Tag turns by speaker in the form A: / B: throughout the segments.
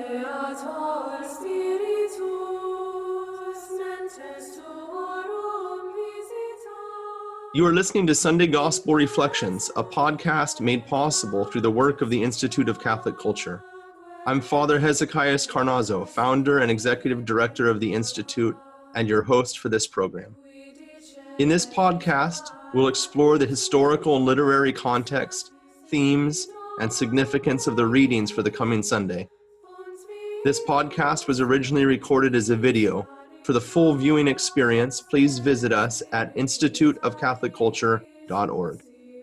A: Creator Spiritus mentes tuorum visita.
B: You are listening to Sunday Gospel Reflections, a podcast made possible through the work of the Institute of Catholic Culture. I'm Father Hezekiah Carnazzo, founder and executive director of the Institute, and your host for this program. In this podcast, we'll explore the historical and literary context, themes, and significance of the readings for the coming Sunday. This podcast was originally recorded as a video. For the full viewing experience, please visit us at instituteofcatholicculture.org.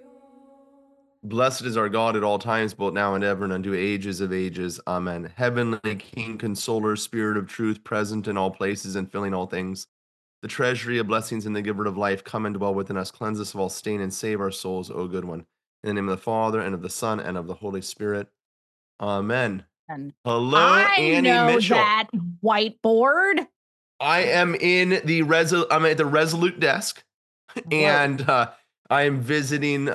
B: Blessed is our God at all times, both now and ever, and unto ages of ages. Amen. Heavenly King, Consoler, Spirit of truth, present in all places and filling all things, the treasury of blessings and the giver of life, come and dwell within us, cleanse us of all stain, and save our souls, O good one. In the name of the Father, and of the Son, and of the Holy Spirit. Amen.
C: And
B: Hello,
C: I
B: Annie
C: know
B: Mitchell.
C: that whiteboard.
B: I am in the I'm at the Resolute desk, and I am visiting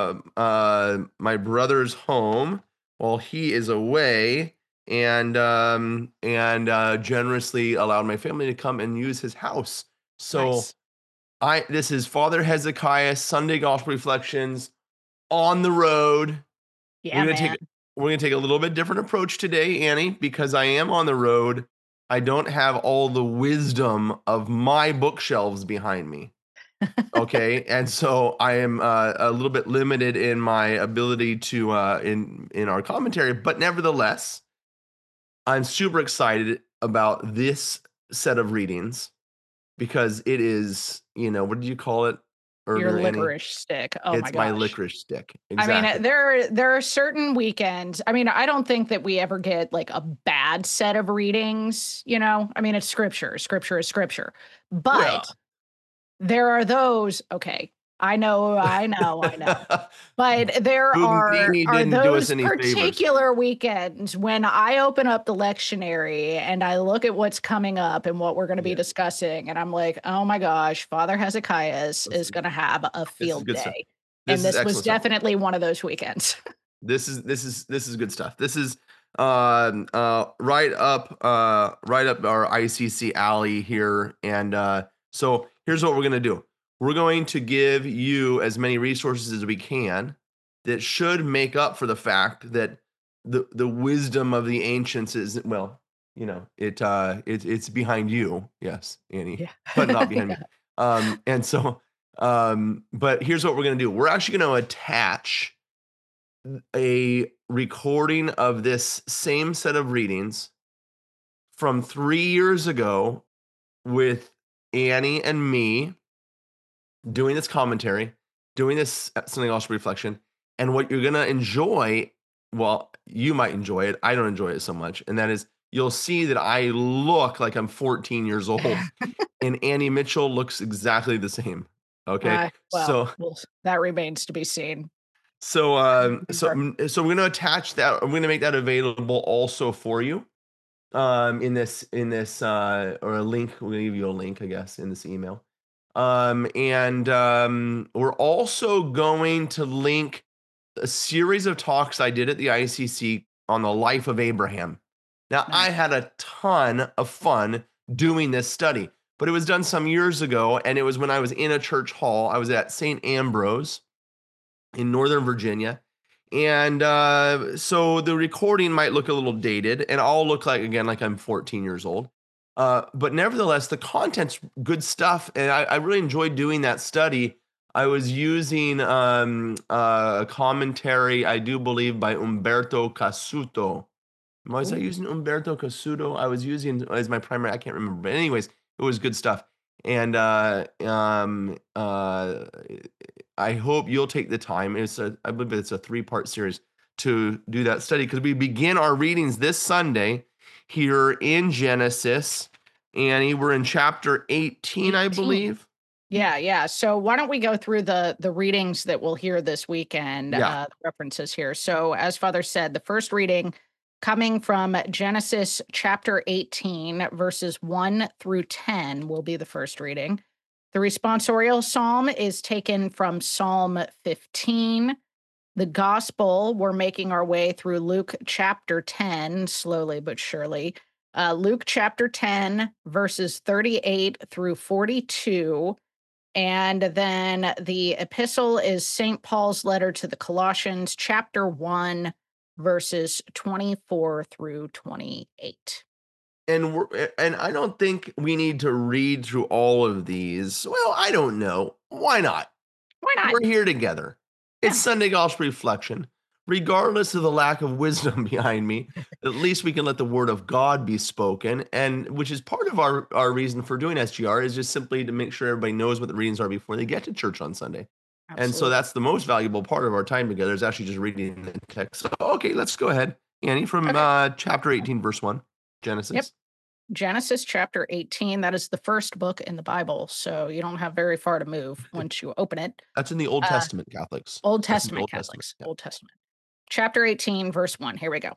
B: my brother's home while he is away, and generously allowed my family to come and use his house. So
C: Nice.
B: this is Father Hezekiah Sunday Gospel Reflections on the road.
C: Yeah,
B: We're gonna take a little bit different approach today, Annie, because I am on the road. I don't have all the wisdom of my bookshelves behind me. Okay, and so I am a little bit limited in my ability to in our commentary, but nevertheless, I'm super excited about this set of readings because it is, what did you call it
C: Your
B: earlier, Annie?
C: licorice stick. Oh my
B: It's my
C: gosh.
B: licorice stick.
C: I mean,
B: Exactly.
C: there are certain weekends. I mean, I don't think that we ever get like a bad set of readings, I mean, it's scripture. Scripture is scripture. But there are those, okay. I know. But there are
B: Bugnini didn't do us
C: those
B: any favors.
C: particular weekends when I open up the lectionary and I look at what's coming up and what we're going to be discussing, and I'm like, oh my gosh, Father Hezekiah is going to have a field
B: good stuff.
C: day.
B: This
C: And
B: is
C: this was
B: excellent stuff.
C: definitely one of those weekends.
B: This is good stuff. This is right up our ICC alley here, and so here's what we're gonna do. We're going to give you as many resources as we can that should make up for the fact that the wisdom of the ancients is, well, it's behind you, yes, Annie,
C: Yeah.
B: but not behind me. And so but here's what we're gonna do. We're actually gonna attach a recording of this same set of readings from 3 years ago with Annie and me doing this commentary, doing this Sunday Gospel reflection, and what you're going to enjoy, well, you might enjoy it, I don't enjoy it so much, and that is you'll see that I look like I'm 14 years old, and Annie Mitchell looks exactly the same, okay?
C: Well, that remains to be seen.
B: So we're going to attach that. I'm going to make that available also for you, in this or a link. We're going to give you a link, I guess, in this email. And we're also going to link a series of talks I did at the ICC on the life of Abraham. Now, I had a ton of fun doing this study, but it was done some years ago, and it was when I was in a church hall. I was at St. Ambrose in Northern Virginia. And so the recording might look a little dated, and I'll look like I'm 14 years old. But nevertheless, the content's good stuff, and I really enjoyed doing that study. I was using a commentary, I do believe, by Umberto Cassuto. Was I using Umberto Cassuto? I was using as my primary, I can't remember. But anyways, it was good stuff. And I hope you'll take the time. I believe it's a 3-part series to do that study, because we begin our readings this Sunday here in Genesis. Annie, we're in chapter 18, I believe.
C: Yeah. So why don't we go through the readings that we'll hear this weekend, references here. So as Father said, the first reading coming from Genesis chapter 18, verses 1 through 10 will be the first reading. The responsorial psalm is taken from Psalm 15. The gospel, we're making our way through Luke chapter 10, slowly but surely. Luke chapter 10, verses 38 through 42. And then the epistle is St. Paul's letter to the Colossians, chapter 1, verses 24 through 28.
B: And I don't think we need to read through all of these. Well, I don't know. Why not?
C: Why not?
B: We're here together. It's
C: Yeah.
B: Sunday Gospel Reflection. Regardless of the lack of wisdom behind me, at least we can let the word of God be spoken. And which is part of our reason for doing SGR is just simply to make sure everybody knows what the readings are before they get to church on Sunday. And so
C: Absolutely.
B: that's the most valuable part of our time together is actually just reading the text. So, okay, let's go ahead. Annie, from
C: Okay.
B: chapter 18, verse 1, Genesis.
C: Yep. Genesis chapter 18, that is the first book in the Bible. So you don't have very far to move once you open it.
B: That's in the Old
C: Uh,
B: Testament, Catholics.
C: Old
B: That's in the
C: Testament
B: Old Testament.
C: Catholics,
B: Yeah.
C: Old Testament. Chapter 18, verse 1. Here we go.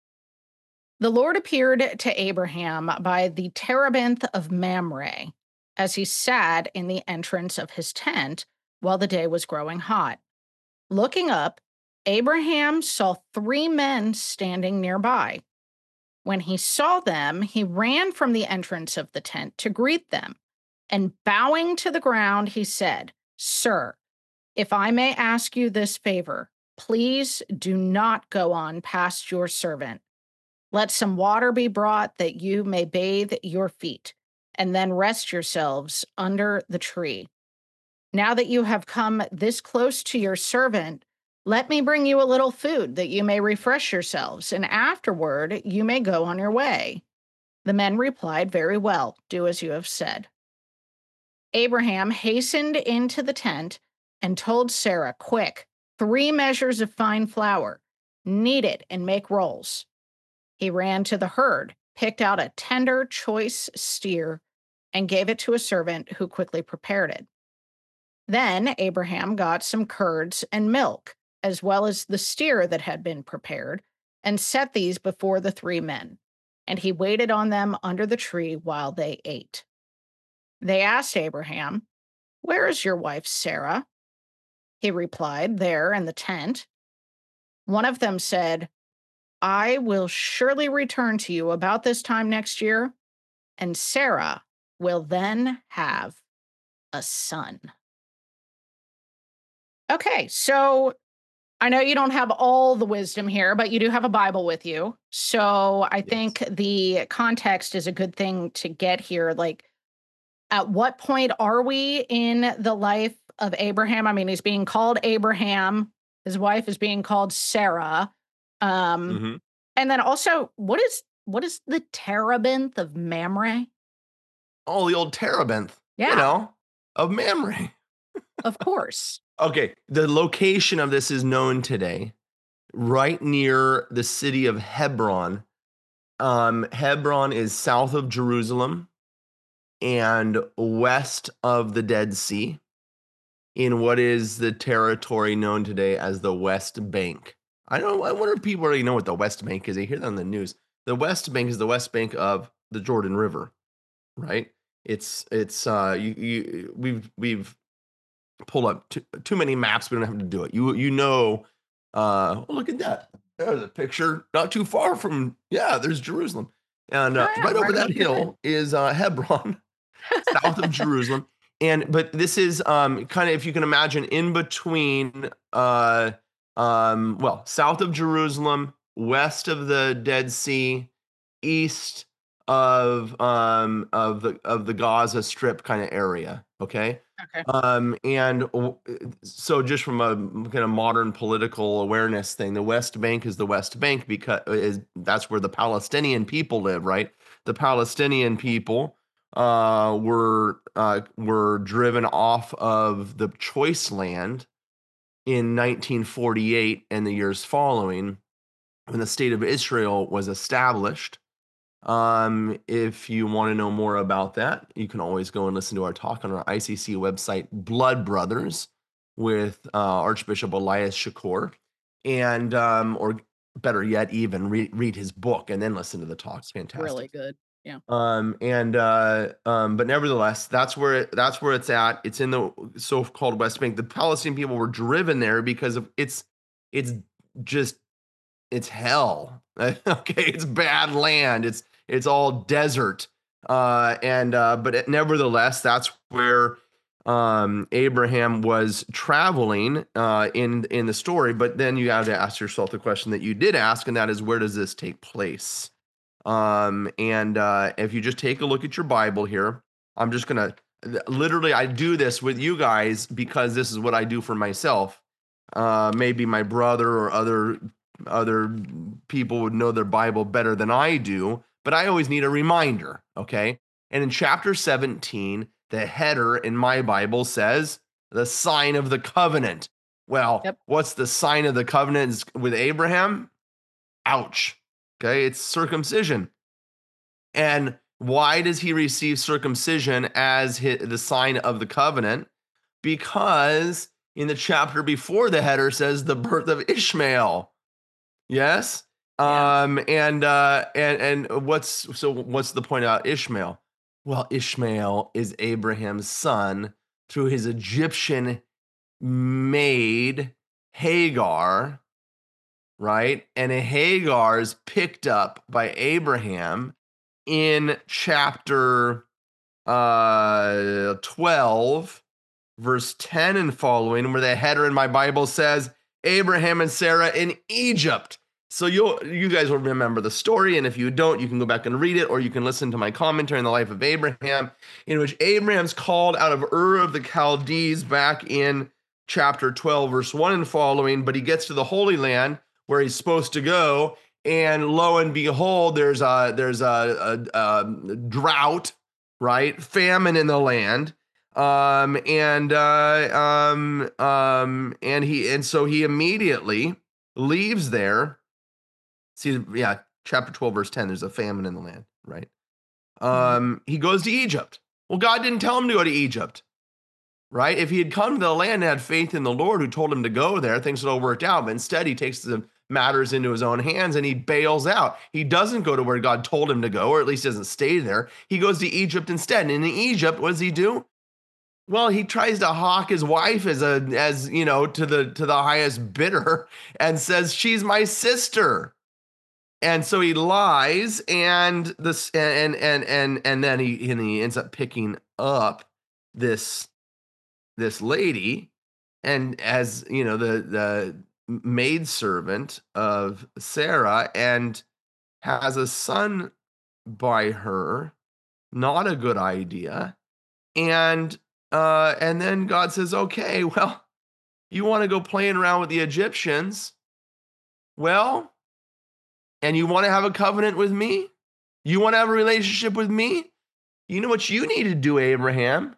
C: The Lord appeared to Abraham by the terebinth of Mamre as he sat in the entrance of his tent while the day was growing hot. Looking up, Abraham saw 3 men standing nearby. When he saw them, he ran from the entrance of the tent to greet them. And bowing to the ground, he said, "Sir, if I may ask you this favor, please do not go on past your servant. Let some water be brought that you may bathe your feet, and then rest yourselves under the tree. Now that you have come this close to your servant, let me bring you a little food that you may refresh yourselves, and afterward you may go on your way." The men replied, "Very well, do as you have said." Abraham hastened into the tent and told Sarah, "Quick, 3 measures of fine flour, knead it and make rolls." He ran to the herd, picked out a tender, choice steer, and gave it to a servant who quickly prepared it. Then Abraham got some curds and milk, as well as the steer that had been prepared, and set these before the 3 men. And he waited on them under the tree while they ate. They asked Abraham, "Where is your wife Sarah?" He replied, "There in the tent." One of them said, "I will surely return to you about this time next year, and Sarah will then have a son." Okay, so I know you don't have all the wisdom here, but you do have a Bible with you. So I
B: Yes.
C: think the context is a good thing to get here. Like, at what point are we in the life of Abraham? I mean, he's being called Abraham. His wife is being called Sarah. Um,
B: hmm
C: and then also, what is the terebinth of Mamre?
B: Oh, the old terebinth,
C: Yeah,
B: of Mamre.
C: of course.
B: Okay, the location of this is known today, right near the city of Hebron. Hebron is south of Jerusalem and west of the Dead Sea in what is the territory known today as the West Bank. I wonder if people already know what the West Bank is. They hear that on the news. The West Bank is the west bank of the Jordan River, right? It's we've pulled up too many maps. We don't have to do it. Oh, look at that. There's a picture not too far from, yeah, there's Jerusalem. And
C: Oh, yeah,
B: right over
C: right
B: that
C: above your head.
B: hill is Hebron, south of Jerusalem. But this is kind of, if you can imagine, in between south of Jerusalem, west of the Dead Sea, east of the Gaza Strip kind of area. Okay.
C: Okay.
B: So just from a kind of modern political awareness thing, the West Bank is the West Bank because that's where the Palestinian people live, right? The Palestinian people were driven off of the choice land in 1948 and the years following when the state of Israel was established. If you want to know more about that, you can always go and listen to our talk on our ICC website, Blood Brothers, with Archbishop Elias Shakur, and or better yet, even read his book and then listen to the talk. It's
C: Really
B: fantastic.
C: good. Yeah.
B: But nevertheless, that's where it's at. It's in the so-called West Bank. The Palestinian people were driven there because of it's it's just it's hell. Okay, it's bad land. It's all desert. Nevertheless, that's where Abraham was traveling in the story. But then you have to ask yourself the question that you did ask, and that is, where does this take place? If you just take a look at your Bible here, I'm just gonna literally, I do this with you guys because this is what I do for myself. Maybe my brother or other people would know their Bible better than I do, but I always need a reminder, okay? And in chapter 17, the header in my Bible says the sign of the covenant. Well,
C: Yep.
B: what's the sign of the covenant with Abraham? Ouch. Okay, it's circumcision. And why does he receive circumcision as the sign of the covenant? Because in the chapter before, the header says the birth of Ishmael. Yes.
C: Yeah.
B: And what's the point about Ishmael? Well, Ishmael is Abraham's son through his Egyptian maid Hagar, right? And Hagar is picked up by Abraham in chapter 12, verse 10 and following, where the header in my Bible says Abraham and Sarah in Egypt. So you guys will remember the story, and if you don't, you can go back and read it, or you can listen to my commentary on the life of Abraham, in which Abraham's called out of Ur of the Chaldees back in chapter 12, verse 1 and following, but he gets to the Holy Land where he's supposed to go, and lo and behold, there's a drought, right? Famine in the land. So he immediately leaves there. See, yeah, chapter 12, verse 10, there's a famine in the land, right? He goes to Egypt. Well, God didn't tell him to go to Egypt, right? If he had come to the land and had faith in the Lord who told him to go there, things would have worked out. But instead, he takes the matters into his own hands and he bails out. He doesn't go to where God told him to go, or at least doesn't stay there. He goes to Egypt instead. And in Egypt, what does he do? Well, he tries to hawk his wife as you know, to the highest bidder and says, she's my sister. And so he lies, and then he ends up picking up this lady, and as you know, the maidservant of Sarah, and has a son by her. Not a good idea. And then God says, okay, well, you want to go playing around with the Egyptians? Well, and you want to have a covenant with me? You want to have a relationship with me? You know what you need to do, Abram?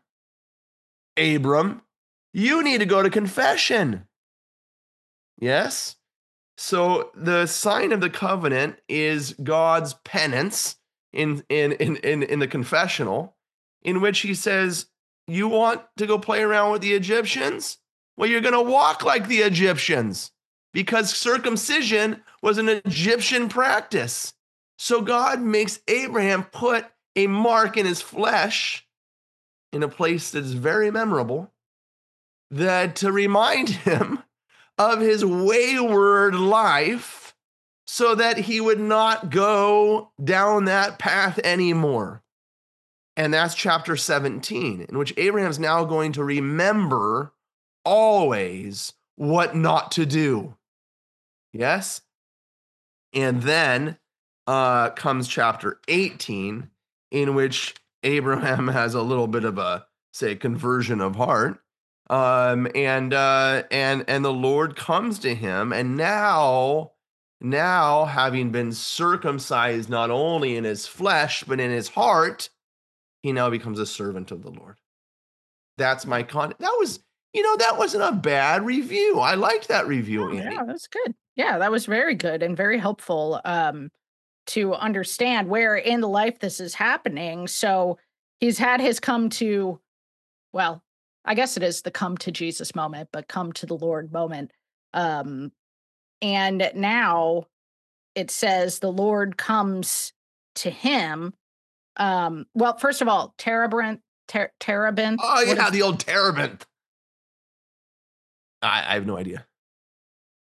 B: You need to go to confession. Yes? So the sign of the covenant is God's penance in the confessional, in which he says, you want to go play around with the Egyptians? Well, you're going to walk like the Egyptians, because circumcision was an Egyptian practice. So God makes Abraham put a mark in his flesh in a place that is very memorable, that to remind him of his wayward life, so that he would not go down that path anymore. And that's chapter 17, in which Abraham's now going to remember always what not to do. Yes? And then comes chapter 18, in which Abraham has a little bit of a, say, conversion of heart. And the Lord comes to him, and now having been circumcised not only in his flesh but in his heart, he now becomes a servant of the Lord. That's my that wasn't a bad review. I liked that review, Andy.
C: Yeah, that's good. Yeah, that was very good and very helpful to understand where in the life this is happening. So he's had his come to, well, I guess it is the come to Jesus moment, but come to the Lord moment. And now it says the Lord comes to him. Well, first of all, terebinth.
B: Oh yeah, the old terebinth. I have no idea.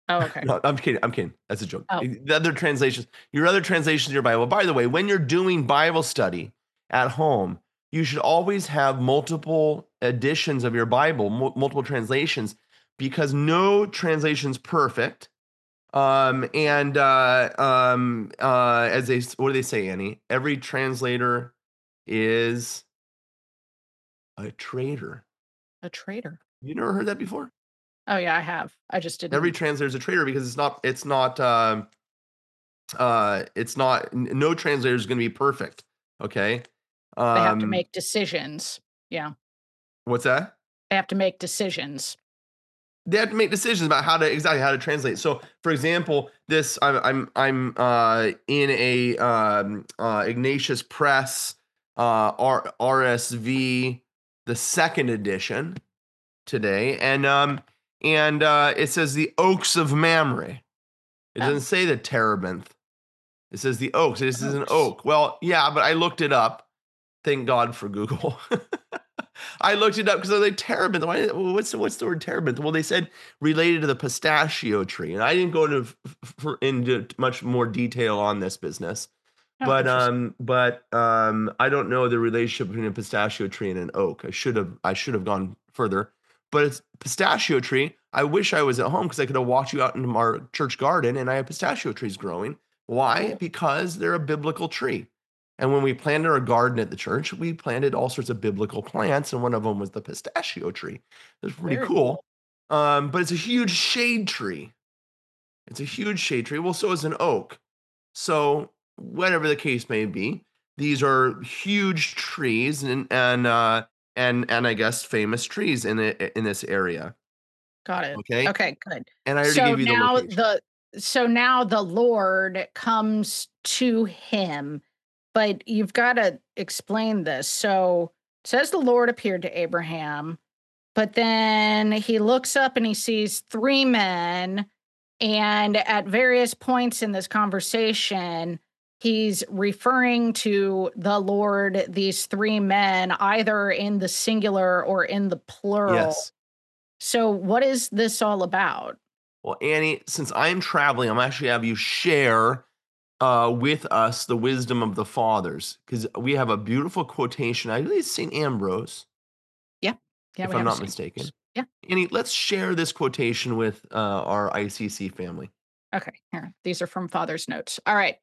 C: Oh, okay.
B: No, I'm kidding. I'm kidding. That's a joke.
C: Oh.
B: The other translations, your other translations of your Bible. By the way, when you're doing Bible study at home, you should always have multiple editions of your Bible, multiple translations, because no translation's perfect. As they, what do they say, Annie? Every translator is a traitor.
C: A traitor.
B: You never heard that before?
C: Oh yeah, I have. I just didn't.
B: Every translator is a traitor because no translator is going to be perfect. Okay.
C: They have to
B: Um,
C: make decisions. Yeah.
B: what's that?
C: They have to make decisions.
B: They have to make decisions about exactly how to translate. So, for example, this I'm in a Ignatius Press RSV, the second edition today, and it says the Oaks of Mamre. It
C: Oh.
B: doesn't say the terebinth. It says the oaks. This is an
C: Oaks.
B: oak. Well, yeah, but I looked it up. Thank God for Google. I looked it up because I was like, terebinth. What's the word terebinth? Well, they said related to the pistachio tree, and I didn't go into much more detail on this business.
C: Oh,
B: But
C: interesting.
B: I don't know the relationship between a pistachio tree and an oak. I should have gone further. But it's pistachio tree. I wish I was at home because I could have walked you out into our church garden and I have pistachio trees growing. Why?
C: Cool.
B: Because they're a biblical tree. And when we planted our garden at the church, we planted all sorts of biblical plants, and one of them was the pistachio tree. It was pretty
C: Very
B: cool. But it's a huge shade tree. It's a huge shade tree. Well, so is an oak. So whatever the case may be, these are huge trees and I guess famous trees in this area.
C: Got it.
B: Okay,
C: Okay, good.
B: and I already
C: So
B: gave you the
C: now
B: location.
C: the Lord comes to him, but you've got to explain this. So it says the Lord appeared to Abraham, but then he looks up and he sees three men, and at various points in this conversation, he's referring to the Lord, these three men, either in the singular or in the plural.
B: Yes.
C: So what is this all about?
B: Well, Annie, since I'm traveling, I'm actually have you share with us the wisdom of the fathers because we have a beautiful quotation. I believe it's St. Ambrose,
C: Yeah. Yeah,
B: if
C: we
B: I'm
C: have a
B: not
C: Saint
B: mistaken.
C: James. Yeah.
B: Annie, let's share this quotation with our ICC family.
C: Okay. Here. These are from Father's notes. All right.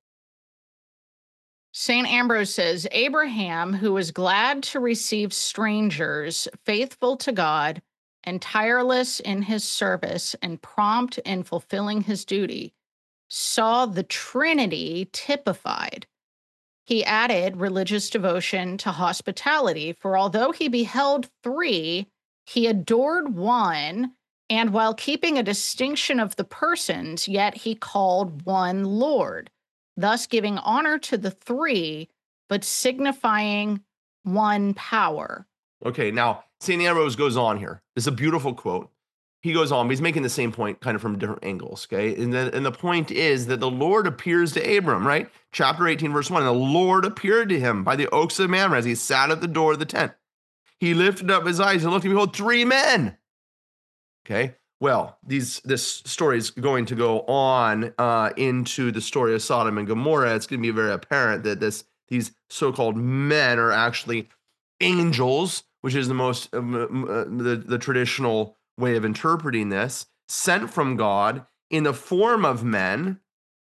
C: St. Ambrose says Abraham, who was glad to receive strangers, faithful to God, and tireless in his service, and prompt in fulfilling his duty, saw the Trinity typified. He added religious devotion to hospitality, for although he beheld three, he adored one, and while keeping a distinction of the persons, yet he called one Lord, thus giving honor to the three, but signifying one power.
B: Okay, now St. Ambrose goes on here. It's a beautiful quote. He goes on, but he's making the same point kind of from different angles. Okay. And the point is that the Lord appears to Abram, right? Chapter 18, verse 1. And the Lord appeared to him by the oaks of Mamre as he sat at the door of the tent. He lifted up his eyes and looked, and behold, three men. Okay. Well, this story is going to go on into the story of Sodom and Gomorrah. It's going to be very apparent that these so-called men are actually angels, which is the most the traditional way of interpreting this, sent from God in the form of men,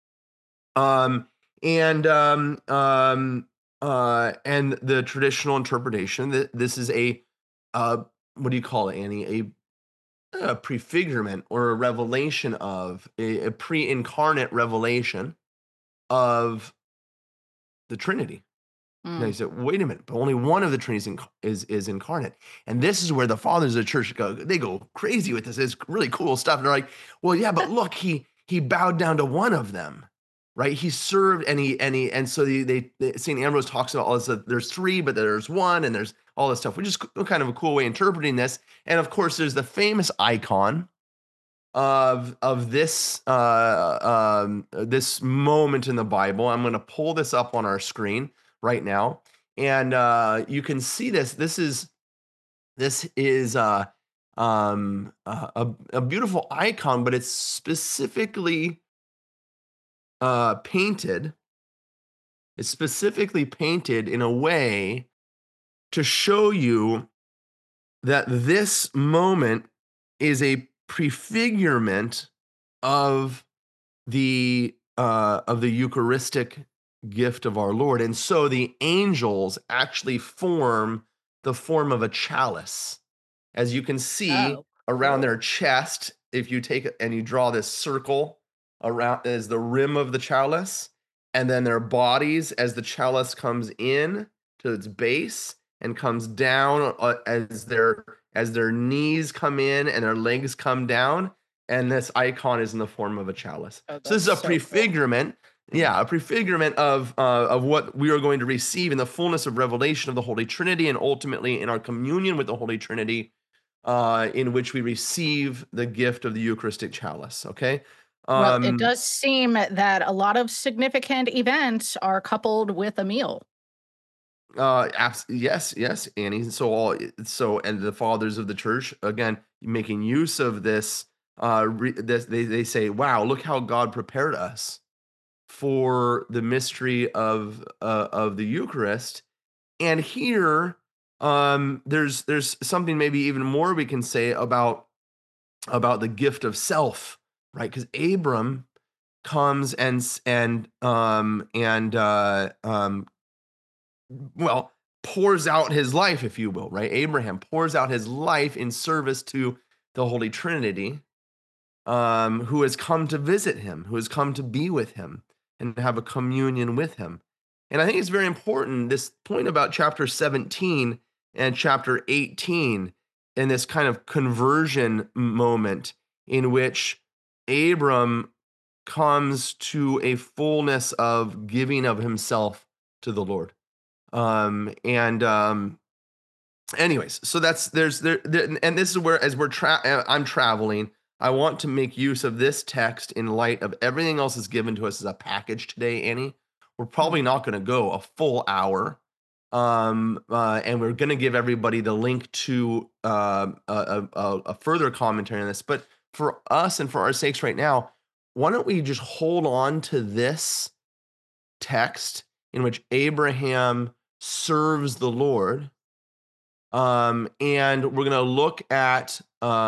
B: and the traditional interpretation that this is a what do you call it, Annie? A prefigurement or a revelation of a pre-incarnate revelation of the Trinity. Now you said, wait a minute, but only one of the Trinities is incarnate. And this is where the fathers of the church go crazy with this. It's really cool stuff. And they're like, well, yeah, but look, he bowed down to one of them, right? He served and so St. Ambrose talks about all this, there's three, but there's one, and there's all this stuff, which is kind of a cool way of interpreting this. And of course, there's the famous icon of this this moment in the Bible. I'm going to pull this up on our screen right now, and you can see this. This is a beautiful icon, but it's specifically painted. It's specifically painted in a way to show you that this moment is a prefigurement of the Eucharistic gift of our Lord. And so the angels actually form the form of a chalice. As you can see
C: Oh,
B: around
C: cool.
B: their chest, if you take it and you draw this circle around as the rim of the chalice, and then their bodies as the chalice comes in to its base and comes down as their knees come in and their legs come down, and this icon is in the form of a chalice.
C: Oh,
B: So this
C: that's
B: is a
C: so cool.
B: prefigurement, yeah, a prefigurement of what we are going to receive in the fullness of revelation of the Holy Trinity, and ultimately in our communion with the Holy Trinity, in which we receive the gift of the Eucharistic chalice. Okay.
C: Well, it
B: Um,
C: does seem that a lot of significant events are coupled with a meal.
B: yes, yes, Annie. So and the fathers of the church again making use of this. They say, "Wow, look how God prepared us for the mystery of the Eucharist." And here, there's something maybe even more we can say about the gift of self, right? Because Abram comes well, pours out his life, if you will, right? Abraham pours out his life in service to the Holy Trinity, who has come to visit him, who has come to be with him and have a communion with him. And I think it's very important, this point about chapter 17 and chapter 18, and this kind of conversion moment in which Abram comes to a fullness of giving of himself to the Lord. And anyways, so that's there, and this is where as I'm traveling, I want to make use of this text in light of everything else that's given to us as a package today, Annie. We're probably
C: Mhm.
B: not going to go a full hour. And we're going to give everybody the link to a further commentary on this. But for us and for our sakes right now, why don't we just hold on to this text in which Abraham serves the Lord. And we're gonna look at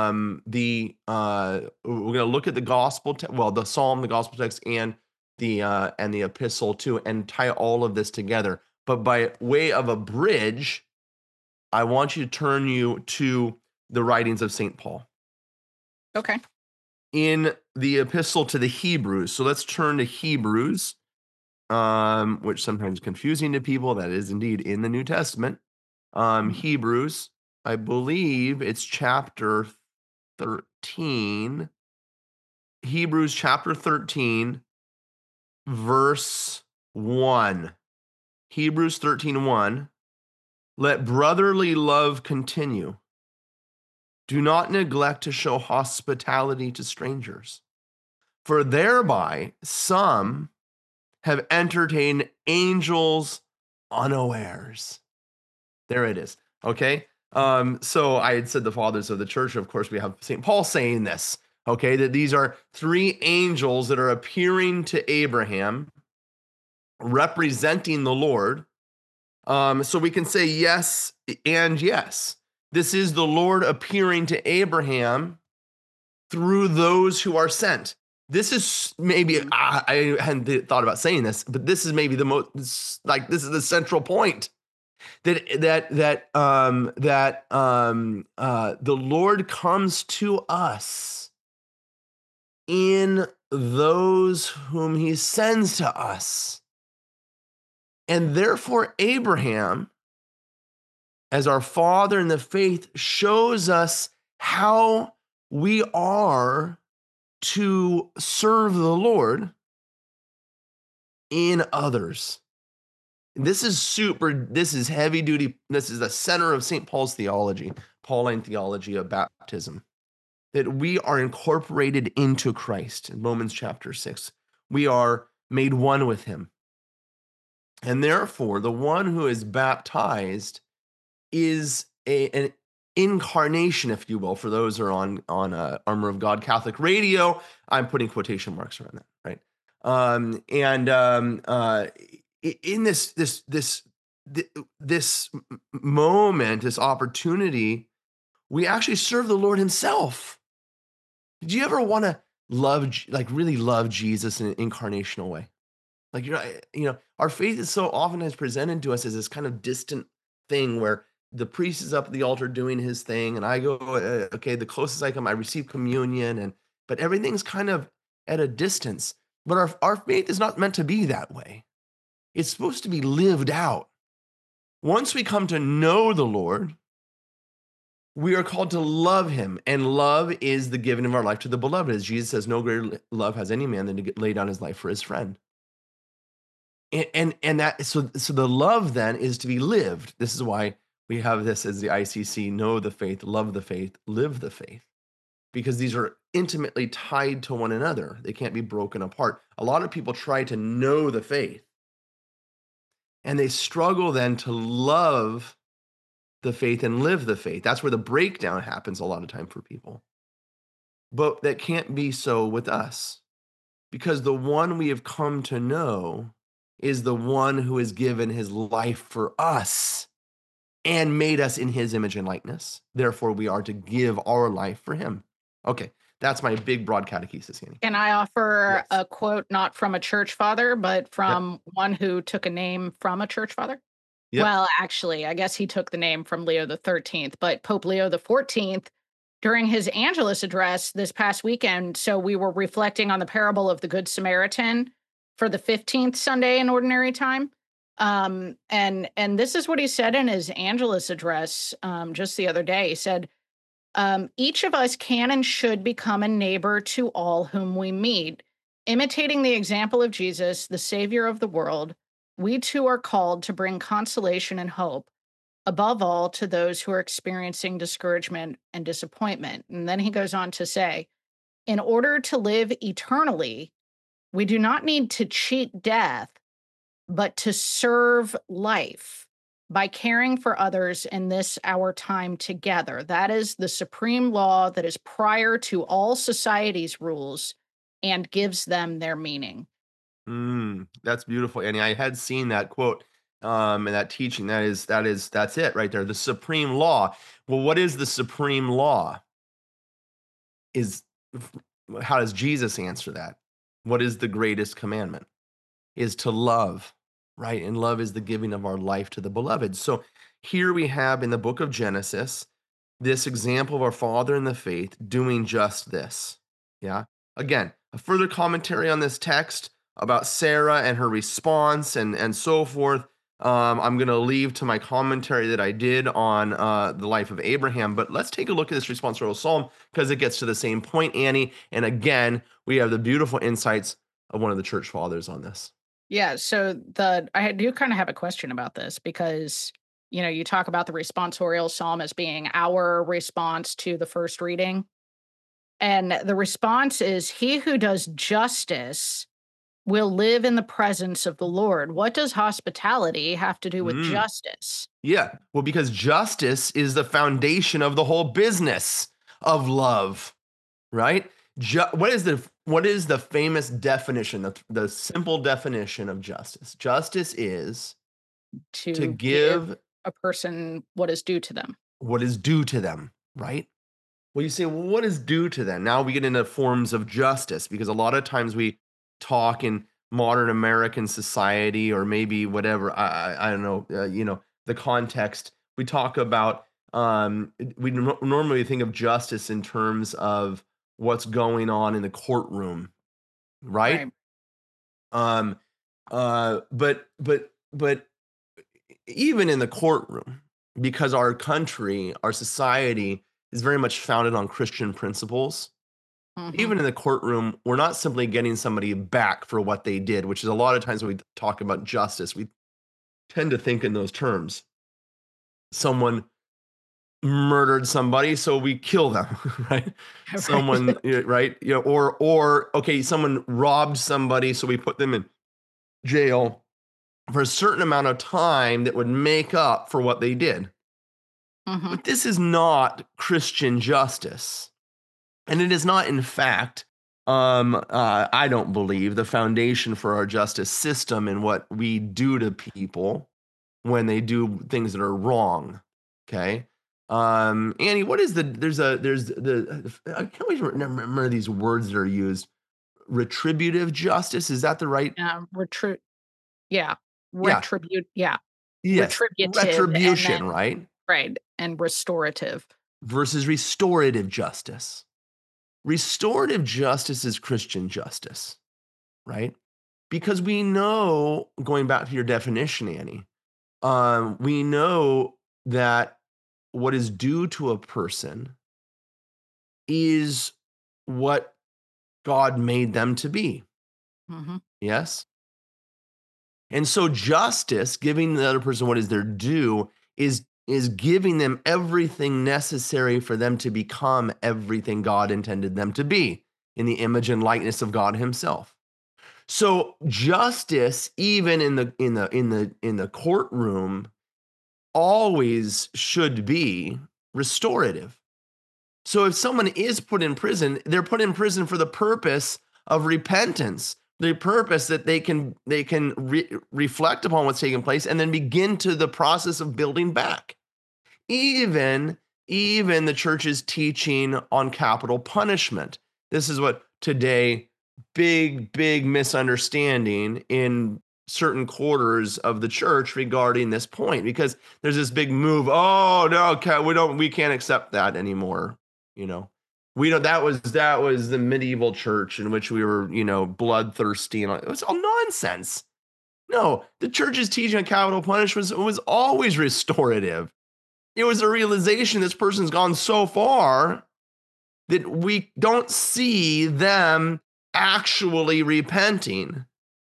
B: we're gonna look at the the psalm, the gospel text, and the epistle too, and tie all of this together. But by way of a bridge, I want you to turn you to the writings of Saint Paul
C: Okay.
B: in the epistle to the Hebrews. So let's turn to Hebrews, which sometimes is confusing to people. That is indeed in the New Testament.
C: Mhm.
B: Hebrews, I believe it's chapter 13. Hebrews chapter 13, verse 1. Hebrews 13:1. Let brotherly love continue. Do not neglect to show hospitality to strangers, for thereby some have entertained angels unawares. There it is. Okay. So I had said the fathers of the church. Of course, we have St. Paul saying this. Okay, that these are three angels that are appearing to Abraham, representing the Lord. So we can say yes and yes. This is the Lord appearing to Abraham through those who are sent. This is maybe I hadn't thought about saying this, but this is maybe the most like this is the central point the Lord comes to us in those whom he sends to us. And therefore, Abraham, as our father in the faith, shows us how we are to serve the Lord in others. This is heavy duty. This is the center of St. Paul's theology, Pauline theology of baptism, that we are incorporated into Christ in Romans chapter 6. We are made one with him. And therefore, the one who is baptized is an incarnation, if you will, for those who are on Armor of God Catholic Radio. I'm putting quotation marks around that, right? In this moment, this opportunity, we actually serve the Lord himself. Did you ever want to really love Jesus in an incarnational way? Like, our faith is so often is presented to us as this kind of distant thing where the priest is up at the altar doing his thing, and I go, okay, the closest I come, I receive communion, but everything's kind of at a distance. But our faith is not meant to be that way. It's supposed to be lived out. Once we come to know the Lord, we are called to love him, and love is the giving of our life to the beloved. As Jesus says, no greater love has any man than to lay down his life for his friend. And that, so the love then is to be lived. This is why we have this as the ICC: know the faith, love the faith, live the faith, because these are intimately tied to one another. They can't be broken apart. A lot of people try to know the faith, and they struggle then to love the faith and live the faith. That's where the breakdown happens a lot of time for people. But that can't be so with us, because the one we have come to know is the one who has given his life for us and made us in his image and likeness. Therefore, we are to give our life for him. Okay, that's my big broad catechesis, Annie.
C: Can I offer a quote, not from a church father, but from one who took a name from a church father? Yep. Well, actually, I guess he took the name from Leo the 13th, but Pope Leo the 14th, during his Angelus address this past weekend, so we were reflecting on the parable of the Good Samaritan for the 15th Sunday in Ordinary Time. And this is what he said in his Angelus address just the other day. He said, each of us can and should become a neighbor to all whom we meet. Imitating the example of Jesus, the Savior of the world, we too are called to bring consolation and hope, above all to those who are experiencing discouragement and disappointment. And then he goes on to say, in order to live eternally, we do not need to cheat death, but to serve life by caring for others in this our time together. That is the supreme law that is prior to all society's rules and gives them their meaning.
B: That's beautiful, Annie. I had seen that quote and that teaching. That's it right there. The supreme law. Well, what is the supreme law? How does Jesus answer that? What is the greatest commandment? Is to love, right? And love is the giving of our life to the beloved. So here we have in the book of Genesis this example of our father in the faith doing just this. Yeah. Again, a further commentary on this text about Sarah and her response and so forth. I'm going to leave to my commentary that I did on the life of Abraham. But let's take a look at this responsorial psalm, because it gets to the same point, Annie. And again, we have the beautiful insights of one of the church fathers on this.
C: Yeah, so I do kind of have a question about this, because, you talk about the responsorial psalm as being our response to the first reading. And the response is, he who does justice will live in the presence of the Lord. What does hospitality have to do with justice?
B: Yeah, well, because justice is the foundation of the whole business of love, right? What is the famous definition, the simple definition of justice? Justice is to give
C: a person what is due to them.
B: What is due to them, right? Well, you say, well, what is due to them? Now we get into forms of justice, because a lot of times we talk in modern American society, or maybe whatever, I don't know, the context. We talk about, we normally think of justice in terms of what's going on in the courtroom, right? But even in the courtroom, because our country, our society is very much founded on Christian principles. Even in the courtroom, we're not simply getting somebody back for what they did, which is a lot of times when we talk about justice, we tend to think in those terms. Someone murdered somebody, so we kill them, right? Someone, right? Or okay, someone robbed somebody, so we put them in jail for a certain amount of time that would make up for what they did.
C: Mhm.
B: But this is not Christian justice. And it is not, in fact, I don't believe, the foundation for our justice system and what we do to people when they do things that are wrong. Okay. Annie, what is there's the, I can't always remember these words that are used. Retributive justice. Is that the right?
C: Yeah, yeah,
B: Yeah.
C: yeah,
B: Yes.
C: retributive and
B: Retribution,
C: then
B: right?
C: right, and restorative.
B: Versus restorative justice. Restorative justice is Christian justice, right? Because we know, going back to your definition, Annie, we know that what is due to a person is what God made them to be.
C: Mhm.
B: Yes? And so justice, giving the other person what is their due, is giving them everything necessary for them to become everything God intended them to be in the image and likeness of God himself. So justice, even in the courtroom, always should be restorative. So if someone is put in prison, they're put in prison for the purpose of repentance, the purpose that they can reflect upon what's taking place and then begin to the process of building back. Even even the church's teaching on capital punishment. This is what today, big misunderstanding in certain quarters of the church regarding this point, because there's this big move. Oh no, we can't accept that anymore. You know, we don't. That was the medieval church in which we were, bloodthirsty, and it was all nonsense. No, the church's teaching on capital punishment was always restorative. It was a realization this person's gone so far that we don't see them actually repenting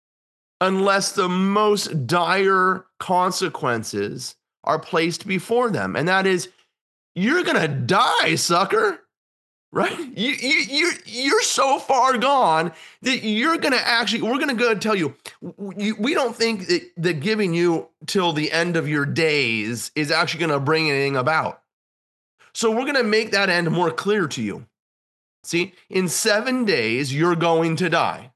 B: unless the most dire consequences are placed before them. And that is, you're going to die, sucker. Right? You're so far gone that we're going to go and tell you, we don't think that giving you till the end of your days is actually going to bring anything about. So we're going to make that end more clear to you. See, in 7 days, you're going to die.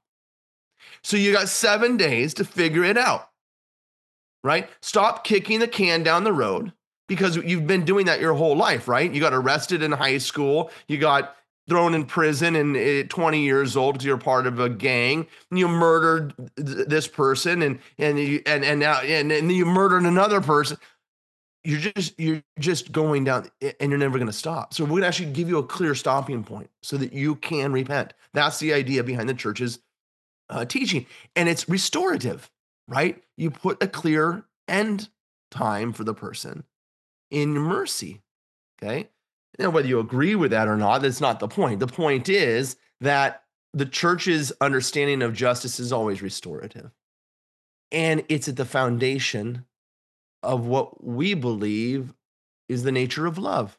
B: So you got 7 days to figure it out, right? Stop kicking the can down the road, because you've been doing that your whole life, right? You got arrested in high school. You got thrown in prison and at 20 years old because you're part of a gang. And you murdered this person, and then you murdered another person. You're just going down, and you're never going to stop. So we're going to actually give you a clear stopping point so that you can repent. That's the idea behind the church's teaching, and it's restorative, right? You put a clear end time for the person in mercy. Okay. Now, whether you agree with that or not, that's not the point. The point is that the church's understanding of justice is always restorative. And it's at the foundation of what we believe is the nature of love.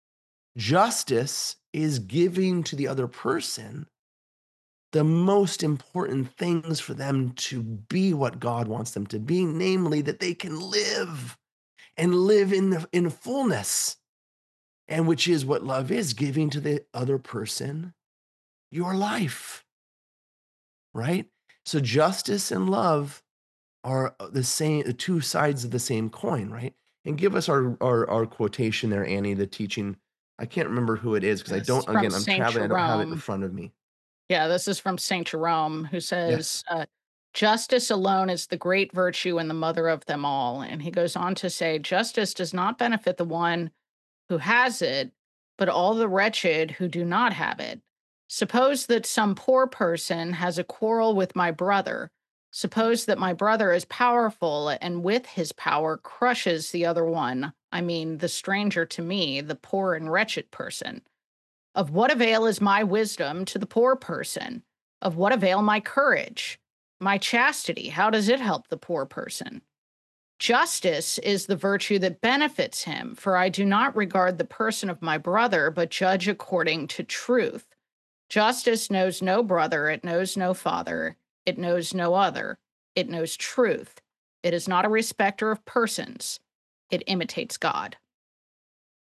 B: Justice is giving to the other person the most important things for them to be what God wants them to be, namely that they can live and live in fullness. And which is what love is, giving to the other person your life, right? So justice and love are the same, the two sides of the same coin, right? And give us our quotation there, Annie, the teaching. I can't remember who it is because I
C: It's
B: don't,
C: from
B: again, I'm
C: Saint
B: traveling, I don't have it in
C: Jerome.
B: front of me.
C: Yeah, this is from Saint Jerome, who
B: Yes.
C: says, "Justice alone is the great virtue and the mother of them all." And he goes on to say, "Justice does not benefit the one who has it, but all the wretched who do not have it. Suppose that some poor person has a quarrel with my brother. Suppose that my brother is powerful and with his power crushes the other one. I mean, the stranger to me, the poor and wretched person. Of what avail is my wisdom to the poor person? Of what avail my courage? My chastity, how does it help the poor person? Justice is the virtue that benefits him, for I do not regard the person of my brother, but judge according to truth. Justice knows no brother, it knows no father, it knows no other, it knows truth. It is not a respecter of persons, it imitates God."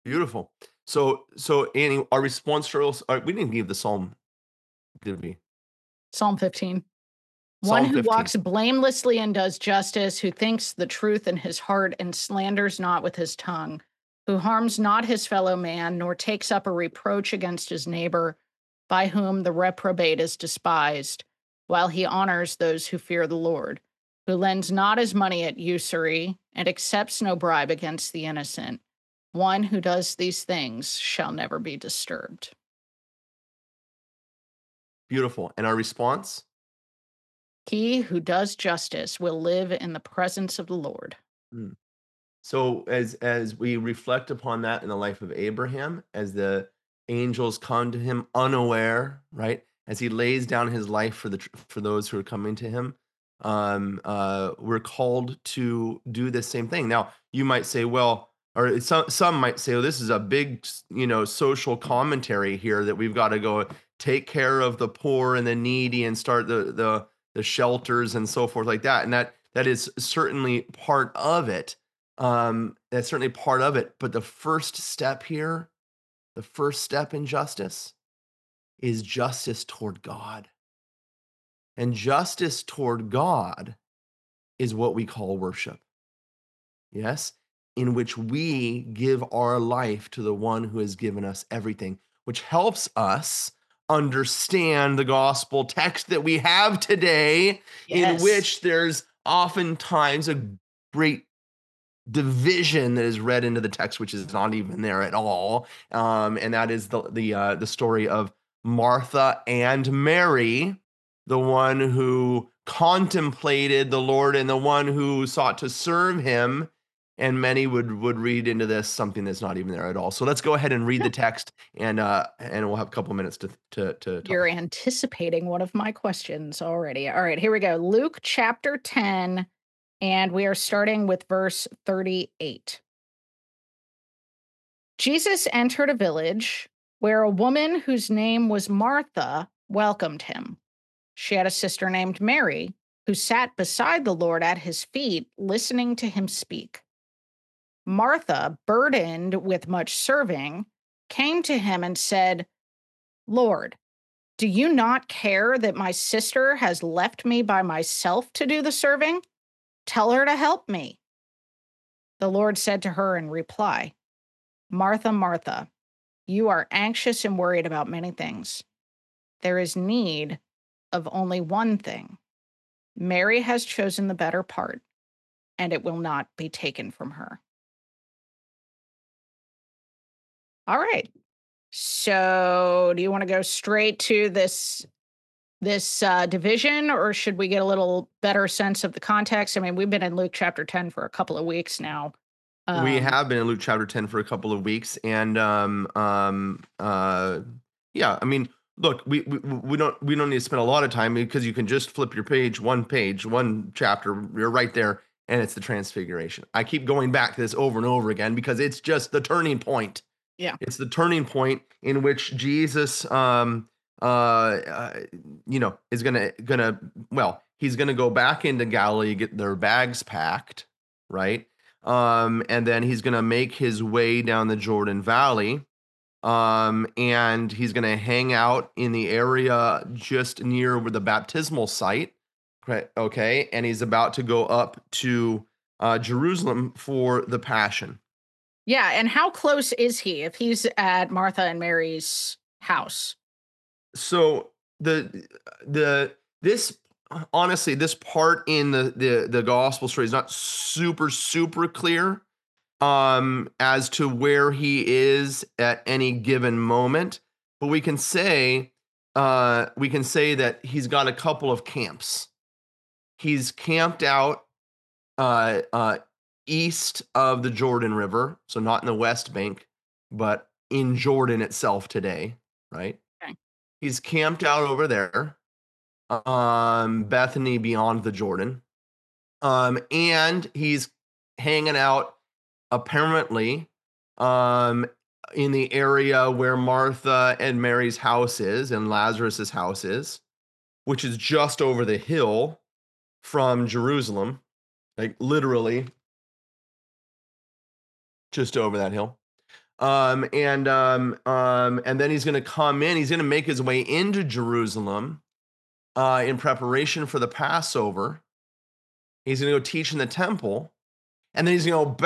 B: Beautiful. So Annie, our response to we didn't give the psalm, did we?
C: Psalm 15. One
B: Psalm
C: who
B: 15.
C: walks blamelessly and does justice, who thinks the truth in his heart and slanders not with his tongue, who harms not his fellow man, nor takes up a reproach against his neighbor, by whom the reprobate is despised, while he honors those who fear the Lord, who lends not his money at usury, and accepts no bribe against the innocent. One who does these things shall never be disturbed.
B: Beautiful. And our response?
C: He who does justice will live in the presence of the Lord.
B: Mm. So as we reflect upon that in the life of Abraham, as the angels come to him unaware, right? As he lays down his life for those who are coming to him, we're called to do the same thing. Now, you might say, well, or some might say, well, this is a big, social commentary here that we've got to go take care of the poor and the needy and start the shelters and so forth like that. And that is certainly part of it. That's certainly part of it. But the first step here, the first step in justice is justice toward God. And justice toward God is what we call worship. Yes? In which we give our life to the one who has given us everything, which helps us understand the gospel text that we have today, in which there's oftentimes a great division that is read into the text, which is not even there at all, and that is the story of Martha and Mary, the one who contemplated the Lord and the one who sought to serve him. And many would read into this something that's not even there at all. So let's go ahead and read the text, and we'll have a couple minutes to talk.
C: You're anticipating one of my questions already. All right, here we go. Luke chapter 10, and we are starting with verse 38. Jesus entered a village where a woman whose name was Martha welcomed him. She had a sister named Mary, who sat beside the Lord at his feet, listening to him speak. Martha, burdened with much serving, came to him and said, Lord, do you not care that my sister has left me by myself to do the serving? Tell her to help me. The Lord said to her in reply, Martha, Martha, you are anxious and worried about many things. There is need of only one thing. Mary has chosen the better part, and it will not be taken from her. All right. So, do you want to go straight to this division, or should we get a little better sense of the context? I mean, we've been in Luke chapter 10 for a couple of weeks now.
B: We have been in Luke chapter 10 for a couple of weeks, and yeah, I mean, look, we don't need to spend a lot of time, because you can just flip your page, one chapter, you're right there, and it's the transfiguration. I keep going back to this over and over again because it's just the turning point.
C: Yeah.
B: It's the turning point in which Jesus is he's gonna go back into Galilee, get their bags packed, right? And then he's gonna make his way down the Jordan Valley. And he's gonna hang out in the area just near where the baptismal site. Right, okay, and he's about to go up to Jerusalem for the Passion.
C: Yeah, and how close is he if he's at Martha and Mary's house?
B: So this honestly, this part in the gospel story is not super clear as to where he is at any given moment, but we can say that he's got a couple of camps. He's camped out east of the Jordan River, so not in the West Bank, but in Jordan itself today, right?
C: Okay.
B: He's camped out over there, Bethany beyond the Jordan, and he's hanging out apparently in the area where Martha and Mary's house is and Lazarus's house is, which is just over the hill from Jerusalem, like literally just over that hill. And then he's going to come in. He's going to make his way into Jerusalem in preparation for the Passover. He's going to go teach in the temple, and then he's going to go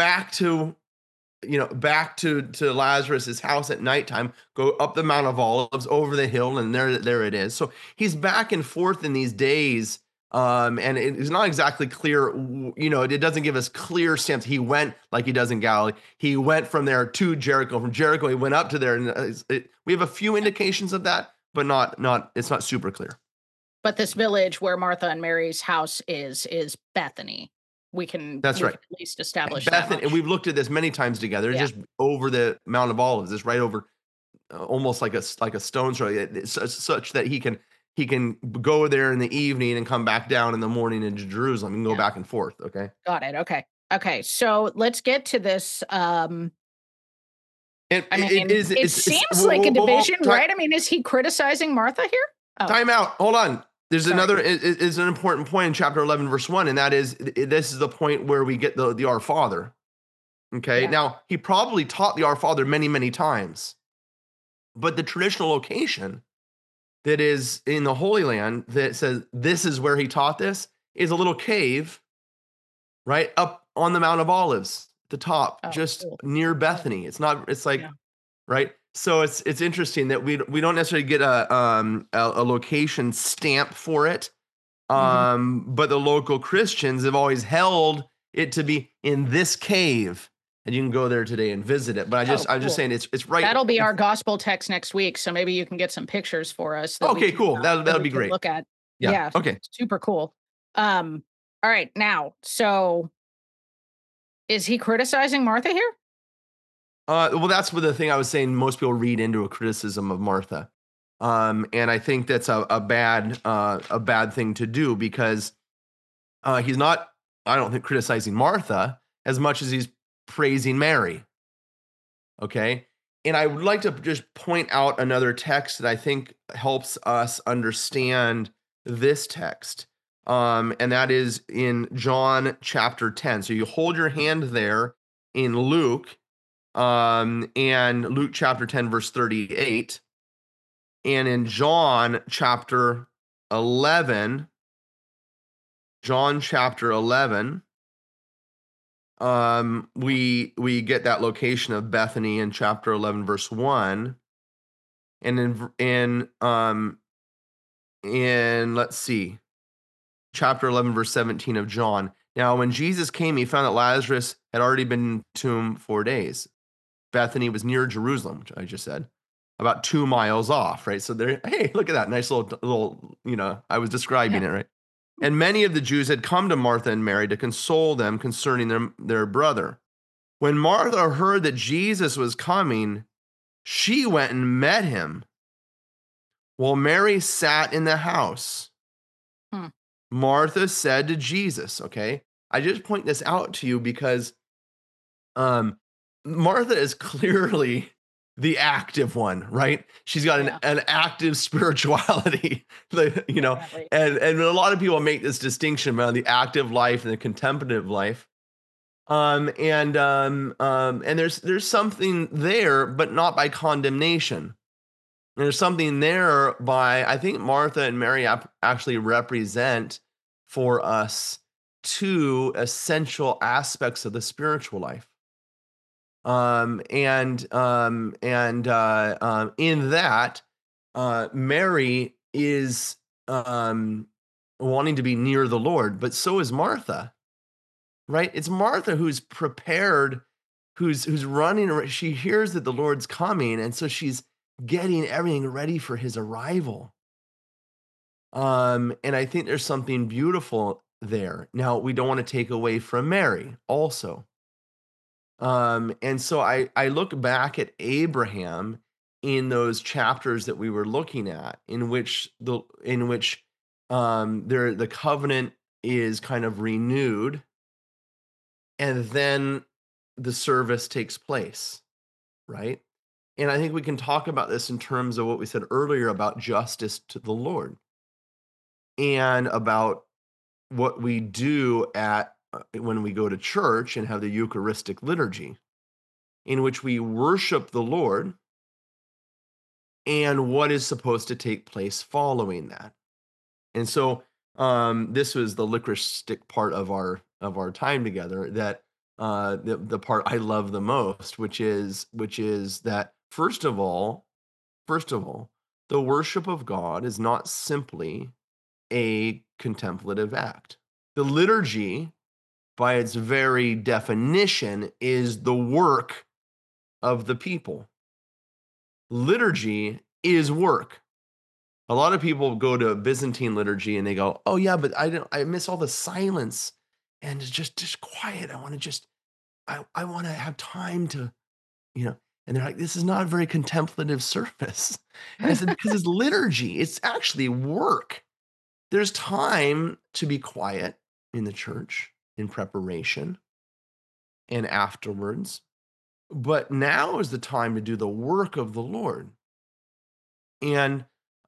B: back to Lazarus's house at nighttime, go up the Mount of Olives, over the hill, and there it is. So he's back and forth in these days, and it's not exactly clear. It doesn't give us clear stamps. He went like he does in Galilee. He went from there to Jericho. From Jericho, he went up to there, and we have a few indications of that, but not. It's not super clear.
C: But this village where Martha and Mary's house is Bethany.
B: That's right.
C: At least establish
B: Bethany,
C: that
B: and we've looked at this many times together. It's just over the Mount of Olives. It's right over, almost like a stone's throw. It's such that he can go there in the evening and come back down in the morning into Jerusalem and go back and forth. Okay.
C: Got it. Okay. So let's get to this. It seems like a division, right? I mean, is he criticizing Martha here?
B: Oh. Time out. Hold on. There's another is an important point in chapter 11, verse 1, and that is this is the point where we get the Our Father. Okay. Yeah. Now, he probably taught the Our Father many, many times, but the traditional location that is in the Holy Land that says this is where he taught this is a little cave right up on the Mount of Olives, at the top, near Bethany. It's like right. So it's interesting that we don't necessarily get a location stamp for it, but the local Christians have always held it to be in this cave, and you can go there today and visit it. But I'm just saying it's right.
C: That'll be our gospel text next week, so maybe you can get some pictures for us.
B: Okay, cool. That'll be great.
C: Look at.
B: Yeah. Okay.
C: Super cool. All right, now, so is he criticizing Martha here?
B: Well, that's what the thing I was saying. Most people read into a criticism of Martha, and I think that's a bad thing to do, because he's not, I don't think, criticizing Martha as much as he's praising Mary. Okay, and I would like to just point out another text that I think helps us understand this text, and that is in John chapter 10. So you hold your hand there in Luke. And Luke chapter 10, verse 38, and in John chapter 11, we get that location of Bethany in chapter 11, verse 1, and in let's see, chapter 11, verse 17 of John. Now, when Jesus came, he found that Lazarus had already been in the tomb 4 days. Bethany was near Jerusalem, which I just said, about 2 miles off, right? So there, hey, look at that nice little, I was describing it, right? And many of the Jews had come to Martha and Mary to console them concerning their brother. When Martha heard that Jesus was coming, she went and met him, while Mary sat in the house. Martha said to Jesus, okay, I just point this out to you because Martha is clearly the active one, right? She's got an active spirituality, and a lot of people make this distinction about the active life and the contemplative life. And there's something there, but not by condemnation. There's something there by, I think Martha and Mary actually represent for us 2 essential aspects of the spiritual life. In that, Mary is wanting to be near the Lord, but so is Martha, right? It's Martha who's prepared, who's running. She hears that the Lord's coming, and so she's getting everything ready for his arrival. And I think there's something beautiful there. Now, we don't want to take away from Mary also. And so I look back at Abraham in those chapters that we were looking at, in which the covenant is kind of renewed, and then the service takes place, right? And I think we can talk about this in terms of what we said earlier about justice to the Lord, and about what we do when we go to church and have the Eucharistic liturgy. in which we worship the Lord and what is supposed to take place following that. And so this was the licorice stick part of our time together, that the part I love the most, which is that first of all, the worship of God is not simply a contemplative act. The liturgy, by its very definition, is the work of the people. Liturgy is work. A lot of people go to Byzantine liturgy and they go, "Oh yeah, but I miss all the silence and it's just quiet. I want to just I want to have time to, you know." And they're like, "This is not a very contemplative service." And I said, "Because it's liturgy. It's actually work. There's time to be quiet in the church in preparation and afterwards. But now is the time to do the work of the Lord." And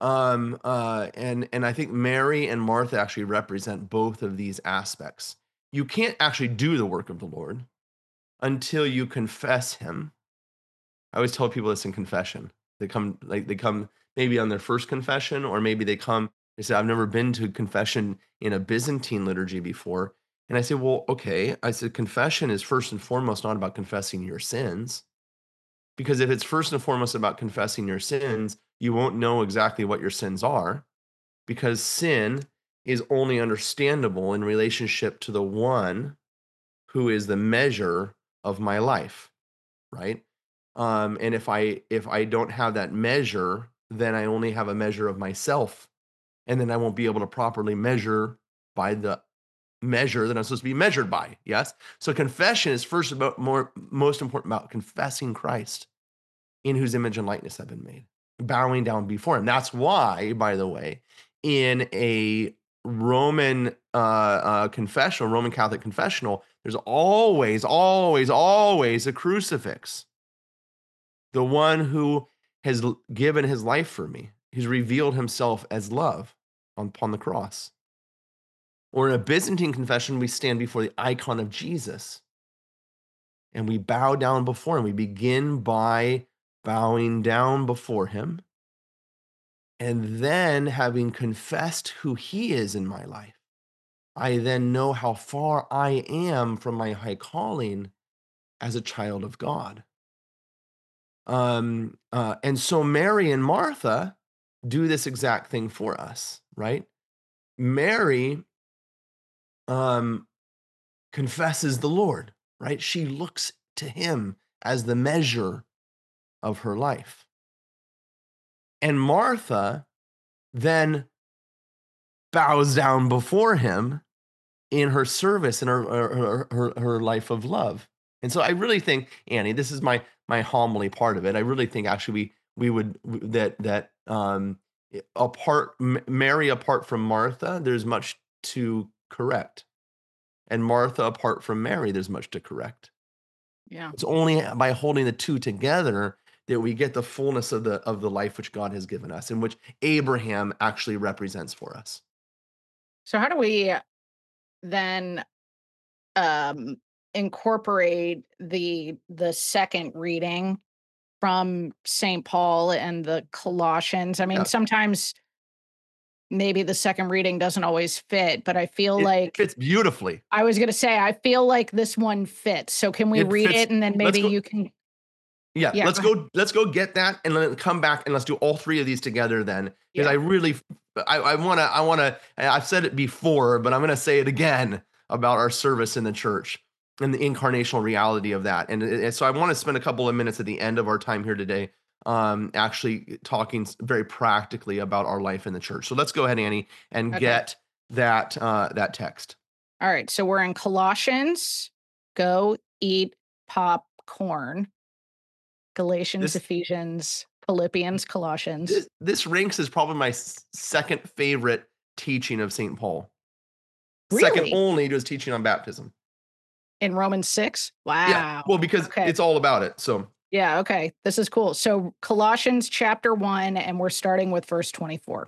B: and I think Mary and Martha actually represent both of these aspects. You can't actually do the work of the Lord until you confess him. I always tell people this in confession. They come maybe on their first confession, or maybe they say, "I've never been to confession in a Byzantine liturgy before." And I say, "Well, okay." I said, "Confession is first and foremost not about confessing your sins. Because if it's first and foremost about confessing your sins, you won't know exactly what your sins are, because sin is only understandable in relationship to the one who is the measure of my life, right? And if I don't have that measure, then I only have a measure of myself, and then I won't be able to properly measure by the measure that I'm supposed to be measured by. Yes. So confession is first about most important about confessing Christ, in whose image and likeness I've been made, bowing down before him. That's why, by the way, in a Roman confessional, Roman Catholic confessional, there's always, always, always a crucifix. The one who has given his life for me, who's revealed himself as love upon the cross. Or in a Byzantine confession, we stand before the icon of Jesus and we bow down before him. We begin by bowing down before him, and then, having confessed who he is in my life, I then know how far I am from my high calling as a child of God. And so Mary and Martha do this exact thing for us, right? Mary um, confesses the Lord, right? She looks to him as the measure of her life. And Martha then bows down before him in her service and her life of love. And so I really think, Annie, this is my homily part of it. I really think actually we would that Mary apart from Martha, there's much to correct, and Martha apart from Mary, there's much to correct.
C: Yeah.
B: It's only by holding the two together that we get the fullness of the life which God has given us, and which Abraham actually represents for us.
C: So how do we then um incorporate the second reading from St. Paul and the Colossians? I mean,
B: Yeah,
C: sometimes maybe the second reading doesn't always fit, but I feel
B: it
C: like
B: fits beautifully.
C: I was going to say I feel like this one fits. So can we
B: It
C: read
B: fits.
C: it and then
B: Let's
C: maybe
B: go.
C: you can
B: Yeah,
C: yeah,
B: let's
C: go ahead.
B: go. Let's go get that, and then come back, and let's do all three of these together. Then, because I
C: Yeah.
B: really, I wanna. I've said it before, but I'm gonna say it again about our service in the church and the incarnational reality of that. And so I want to spend a couple of minutes at the end of our time here today, actually talking very practically about our life in the church. So let's go ahead, Annie, and
C: Okay.
B: get that text.
C: All right. So we're in Colossians. Go eat popcorn. Galatians,
B: This
C: Ephesians, Philippians, Colossians.
B: this ranks as probably my second favorite teaching of St. Paul. Second
C: Really?
B: only to his teaching on baptism.
C: In Romans 6?
B: Yeah,
C: Wow.
B: well, because
C: Okay.
B: it's all about it. So,
C: Yeah, okay. This is cool. So Colossians chapter 1, and we're starting with verse 24.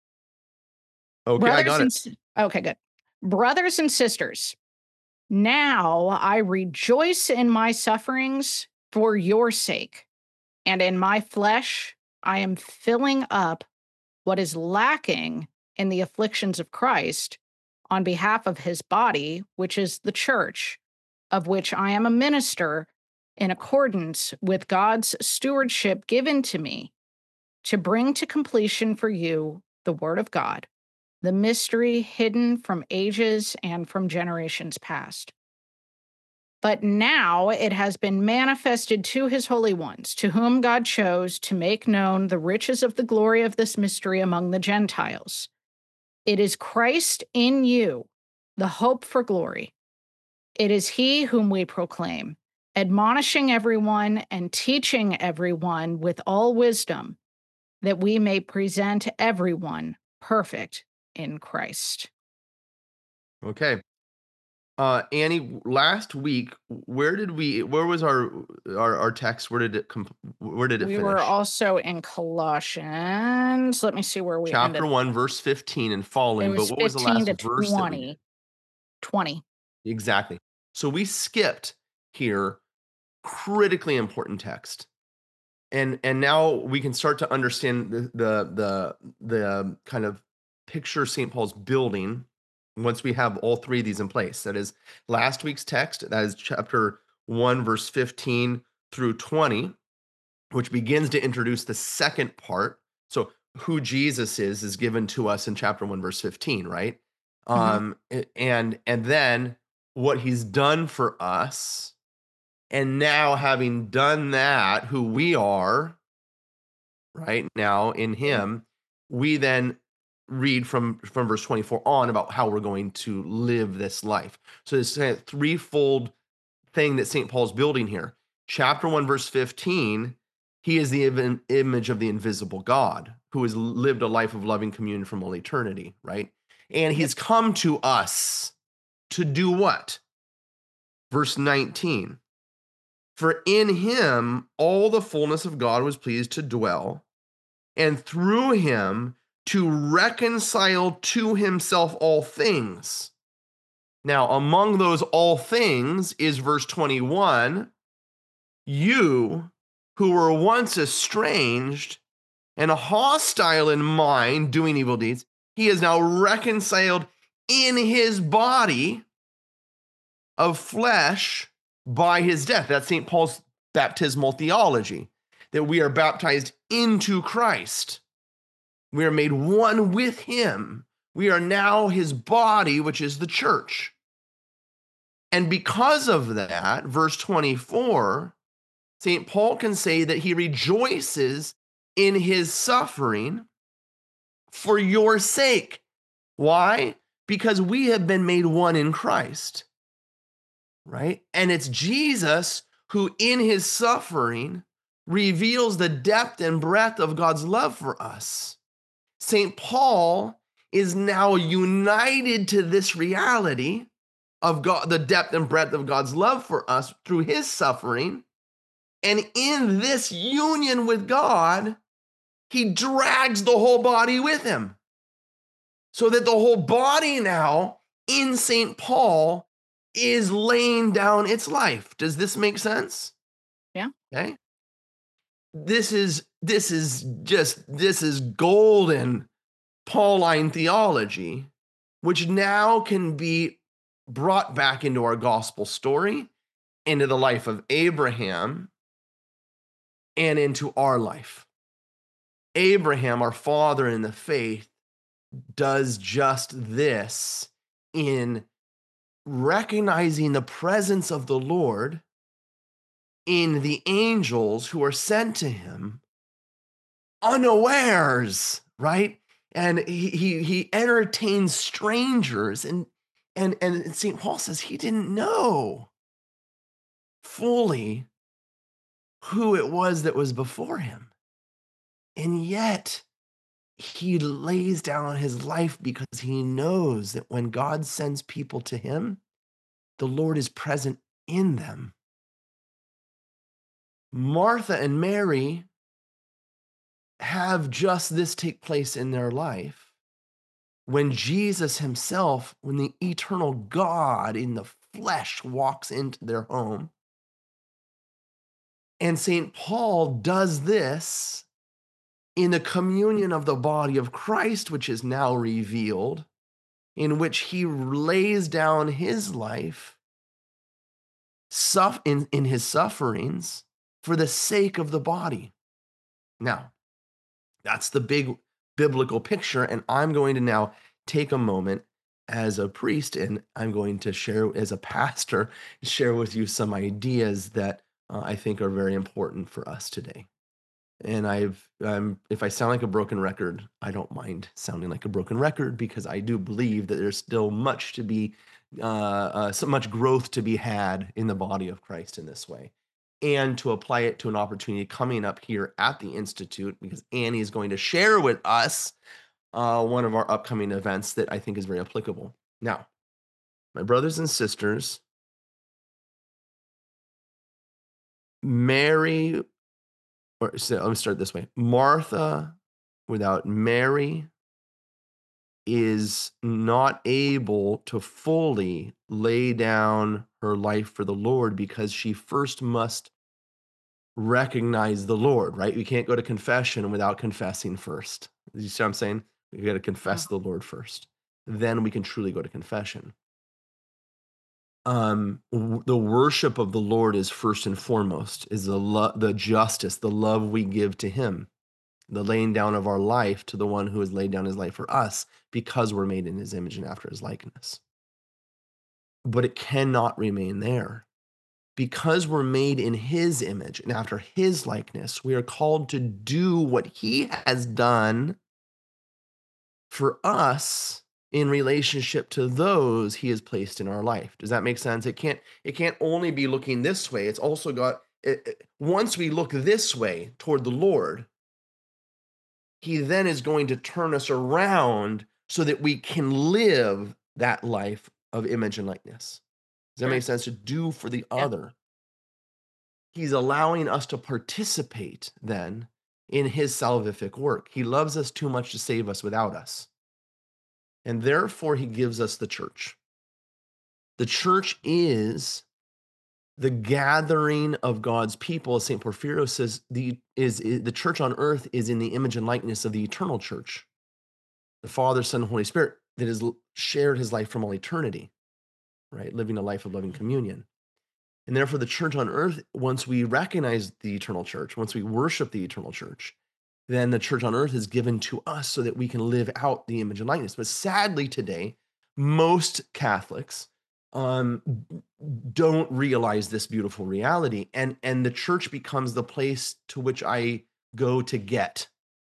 B: okay, I
C: Brothers
B: got it.
C: and okay, good. Brothers and sisters, now I rejoice in my sufferings for your sake. And in my flesh, I am filling up what is lacking in the afflictions of Christ on behalf of his body, which is the church, of which I am a minister in accordance with God's stewardship given to me to bring to completion for you the word of God, the mystery hidden from ages and from generations past. But now it has been manifested to his holy ones, to whom God chose to make known the riches of the glory of this mystery among the Gentiles. It is Christ in you, the hope for glory. It is he whom we proclaim, admonishing everyone and teaching everyone with all wisdom, that we may present everyone perfect in Christ.
B: Okay. Annie, last week, where was our text? Where did it
C: We
B: finish?
C: were also in Colossians. Let me see where we
B: Chapter
C: ended.
B: 1, verse 15 and following.
C: It was
B: But what was the
C: 15
B: last
C: to
B: verse that we
C: 20.
B: did?
C: 20.
B: Exactly. So we skipped here critically important text. And now we can start to understand the kind of picture St. Paul's building once we have all three of these in place. That is last week's text, that is chapter 1, verse 15 through 20, which begins to introduce the second part. So who Jesus is given to us in chapter 1, verse 15, right? And then what he's done for us. And now, having done that, who we are right now in him, we then read from verse 24 on about how we're going to live this life. So this kind of threefold thing that St. Paul's building here. Chapter 1, verse 15, he is the image of the invisible God who has lived a life of loving communion from all eternity, right? And he's come to us to do what? Verse 19. For in him all the fullness of God was pleased to dwell, and through him to reconcile to himself all things. Now, among those all things is verse 21, you who were once estranged and hostile in mind, doing evil deeds, he is now reconciled in his body of flesh by his death. That's St. Paul's baptismal theology, that we are baptized into Christ. We are made one with him. We are now his body, which is the church. And because of that, verse 24, St. Paul can say that he rejoices in his suffering for your sake. Why? Because we have been made one in Christ. Right? And it's Jesus who in his suffering reveals the depth and breadth of God's love for us. St. Paul is now united to this reality of God, the depth and breadth of God's love for us through his suffering. And in this union with God, he drags the whole body with him. So that the whole body now in St. Paul is laying down its life. Does this make sense?
C: Yeah.
B: Okay. This is golden Pauline theology, which now can be brought back into our gospel story, into the life of Abraham, and into our life. Abraham, our father in the faith, does just this in recognizing the presence of the Lord in the angels who are sent to him unawares, right? And he entertains strangers, and St. Paul says he didn't know fully who it was that was before him. And yet he lays down his life because he knows that when God sends people to him, the Lord is present in them. Martha and Mary have just this take place in their life when Jesus himself, when the eternal God in the flesh walks into their home. And St. Paul does this in the communion of the body of Christ, which is now revealed, in which he lays down his life in his sufferings for the sake of the body. Now, that's the big biblical picture, and I'm going to now take a moment as a priest, and I'm going to share as a pastor, share with you some ideas that I think are very important for us today. And if I sound like a broken record, I don't mind sounding like a broken record, because I do believe that there's still much to be, so much growth to be had in the body of Christ in this way, and to apply it to an opportunity coming up here at the Institute, because Annie is going to share with us one of our upcoming events that I think is very applicable. Now, my brothers and sisters, Mary, let me start this way. Martha, without Mary, is not able to fully lay down her life for the Lord, because she first must recognize the Lord, right? We can't go to confession without confessing first. You see what I'm saying? We got to confess the Lord first. Then we can truly go to confession. The worship of the Lord is first and foremost, is the justice, the love we give to him, the laying down of our life to the one who has laid down his life for us, because we're made in his image and after his likeness. But it cannot remain there. Because we're made in his image and after his likeness, we are called to do what he has done for us in relationship to those he has placed in our life. Does that make sense? It can't only be looking this way. It's also got, once we look this way toward the Lord, he then is going to turn us around so that we can live that life of image and likeness. Does that make sense? To do for the other. He's allowing us to participate then in his salvific work. He loves us too much to save us without us. And therefore, he gives us the church. The church is the gathering of God's people. As St. Porphyrio says, the church on earth is in the image and likeness of the eternal church, the Father, Son, and Holy Spirit, that has shared his life from all eternity, right? Living a life of loving communion. And therefore, the church on earth, once we recognize the eternal church, once we worship the eternal church, then the church on earth is given to us so that we can live out the image and likeness. But sadly today, most Catholics don't realize this beautiful reality. And the church becomes the place to which I go to get.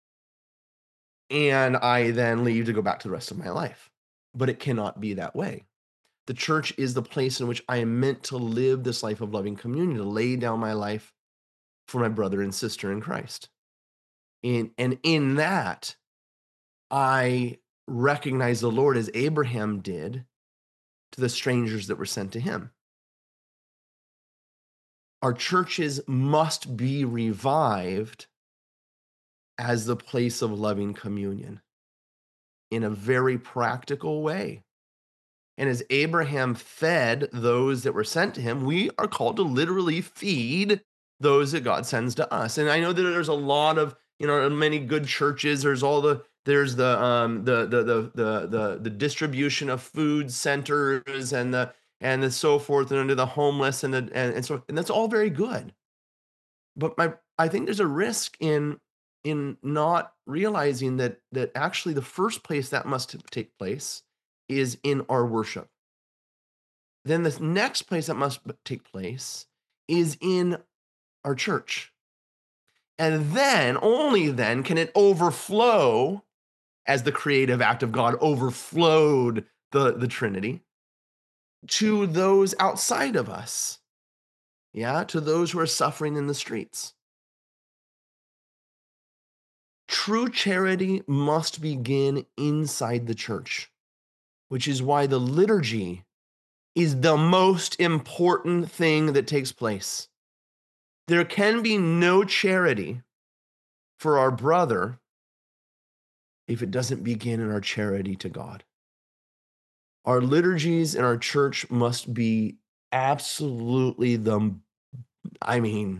B: And I then leave to go back to the rest of my life. But it cannot be that way. The church is the place in which I am meant to live this life of loving communion, to lay down my life for my brother and sister in Christ. And in that, I recognize the Lord as Abraham did to the strangers that were sent to him. Our churches must be revived as the place of loving communion in a very practical way. And as Abraham fed those that were sent to him, we are called to literally feed those that God sends to us. And I know that there's a lot of, many good churches. There's the distribution of food centers and the so forth, and under the homeless and that's all very good. But I think there's a risk in not realizing that actually the first place that must take place is in our worship. Then the next place that must take place is in our church. And then, only then, can it overflow as the creative act of God overflowed the Trinity to those outside of us. Yeah, to those who are suffering in the streets. True charity must begin inside the church, which is why the liturgy is the most important thing that takes place. There can be no charity for our brother if it doesn't begin in our charity to God. Our liturgies in our church must be absolutely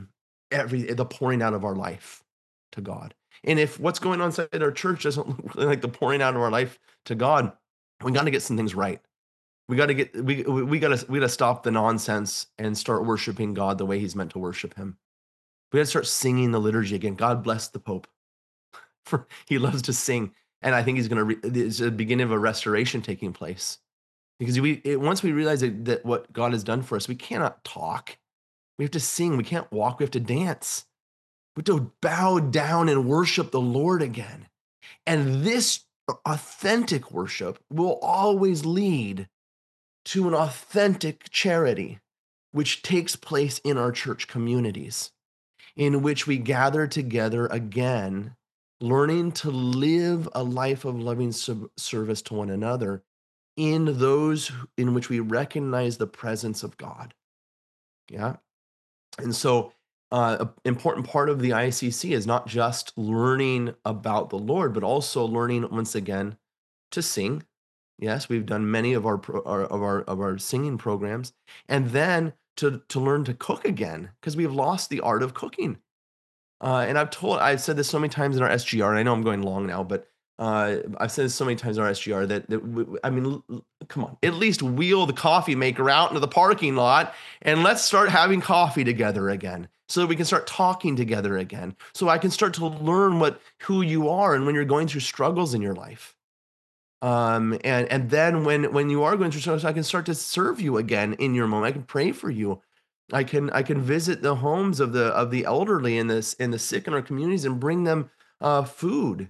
B: the pouring out of our life to God. And if what's going on inside our church doesn't look really like the pouring out of our life to God, we got to get some things right. We got to stop the nonsense and start worshiping God the way he's meant to worship him. We got to start singing the liturgy again. God bless the Pope. For he loves to sing. And I think it's the beginning of a restoration taking place. Because once we realize that what God has done for us, we cannot talk. We have to sing. We can't walk. We have to dance. We have to bow down and worship the Lord again. And this authentic worship will always lead to an authentic charity, which takes place in our church communities, in which we gather together again, learning to live a life of loving service to one another in those in which we recognize the presence of God. Yeah. And so an important part of the ICC is not just learning about the Lord, but also learning once again to sing. Yes, we've done many of our singing programs, and then to learn to cook again, because we have lost the art of cooking. And I've said this so many times in our SGR, and I know I'm going long now, but I've said this so many times in our SGR that come on, at least wheel the coffee maker out into the parking lot and let's start having coffee together again, so that we can start talking together again, so I can start to learn who you are and when you're going through struggles in your life. And then when you are going through struggles, I can start to serve you again in your moment. I can pray for you. I can visit the homes of the elderly and the sick in our communities and bring them food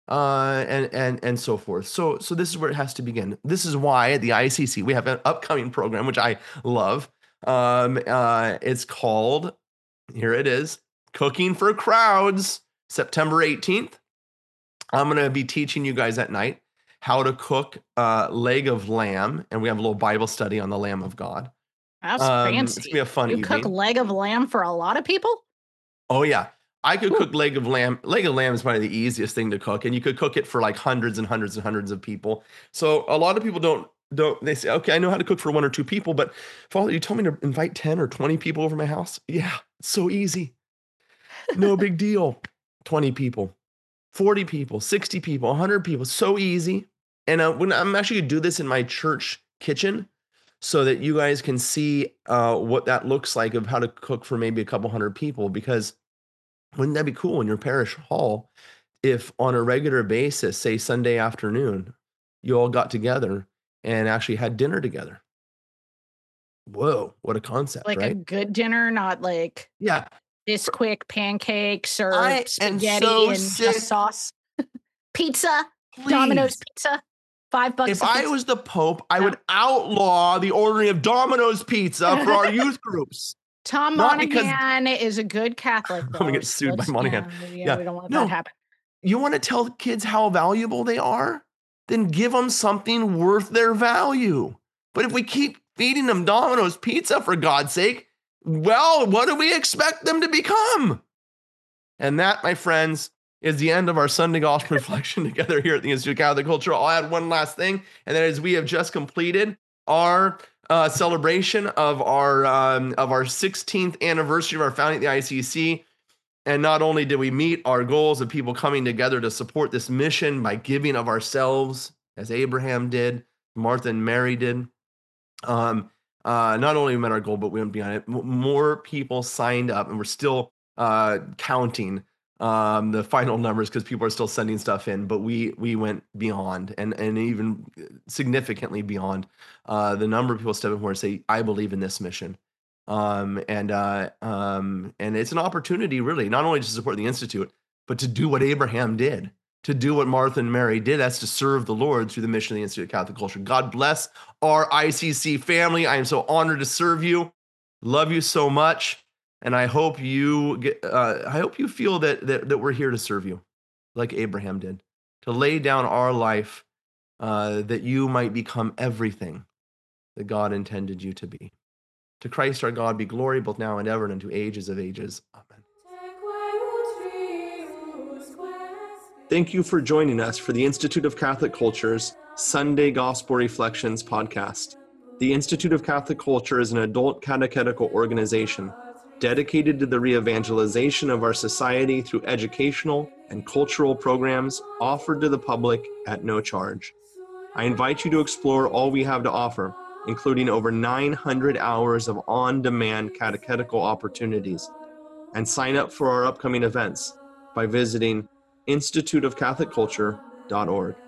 B: and so forth. So this is where it has to begin. This is why at the ICC we have an upcoming program which I love. It's called, here it is, Cooking for Crowds, September 18th. I'm going to be teaching you guys at night how to cook leg of lamb, and we have a little Bible study on the Lamb of God.
C: That's fancy.
B: It's gonna be a fun evening.
C: Cook leg of lamb for a lot of people?
B: Oh yeah. I could cook leg of lamb. Leg of lamb is probably the easiest thing to cook, and you could cook it for like hundreds and hundreds and hundreds of people. So a lot of people don't they say, okay, I know how to cook for 1 or 2 people, but Father, you told me to invite 10 or 20 people over my house. Yeah, it's so easy. No big deal. 20 people, 40 people, 60 people, 100 people, so easy. And when I'm actually gonna do this in my church kitchen, so that you guys can see what that looks like of how to cook for maybe a couple hundred people, because wouldn't that be cool in your parish hall if on a regular basis, say Sunday afternoon, you all got together and actually had dinner together? Whoa, what a concept,
C: Like
B: right?
C: a good dinner, not like
B: Yeah.
C: Bisquick pancakes or
B: I am
C: spaghetti
B: so
C: and
B: sick.
C: just sauce. Pizza,
B: Please.
C: Domino's pizza, $5
B: If
C: a
B: I
C: pizza.
B: was the Pope, I would outlaw the ordering of Domino's pizza for our youth groups.
C: Tom
B: Not because-
C: Monahan is a good Catholic.
B: I'm gonna get sued by Monahan.
C: Yeah, we don't want
B: No.
C: that to happen.
B: You want to tell kids how valuable they are? Then give them something worth their value. But if we keep feeding them Domino's pizza, for God's sake, well, what do we expect them to become? And that, my friends, is the end of our Sunday Gospel reflection together here at the Institute of Catholic Culture. I'll add one last thing, and that is we have just completed our celebration of our 16th anniversary of our founding at the ICC. And not only did we meet our goals of people coming together to support this mission by giving of ourselves, as Abraham did, Martha and Mary did. Not only we met our goal, but we went beyond it. More people signed up, and we're still counting the final numbers because people are still sending stuff in. But we went beyond and even significantly beyond the number of people stepping forward and say, "I believe in this mission." And it's an opportunity, really, not only to support the Institute, but to do what Abraham did, to do what Martha and Mary did. That's to serve the Lord through the mission of the Institute of Catholic Culture. God bless our ICC family. I am so honored to serve you. Love you so much. And I hope you feel that we're here to serve you like Abraham did, to lay down our life that you might become everything that God intended you to be. To Christ our God be glory both now and ever and unto ages of ages. Amen. Thank you for joining us for the Institute of Catholic Culture's Sunday Gospel Reflections podcast. The Institute of Catholic Culture is an adult catechetical organization. dedicated to the re-evangelization of our society through educational and cultural programs offered to the public at no charge. I invite you to explore all we have to offer, including over 900 hours of on-demand catechetical opportunities, and sign up for our upcoming events by visiting instituteofcatholicculture.org.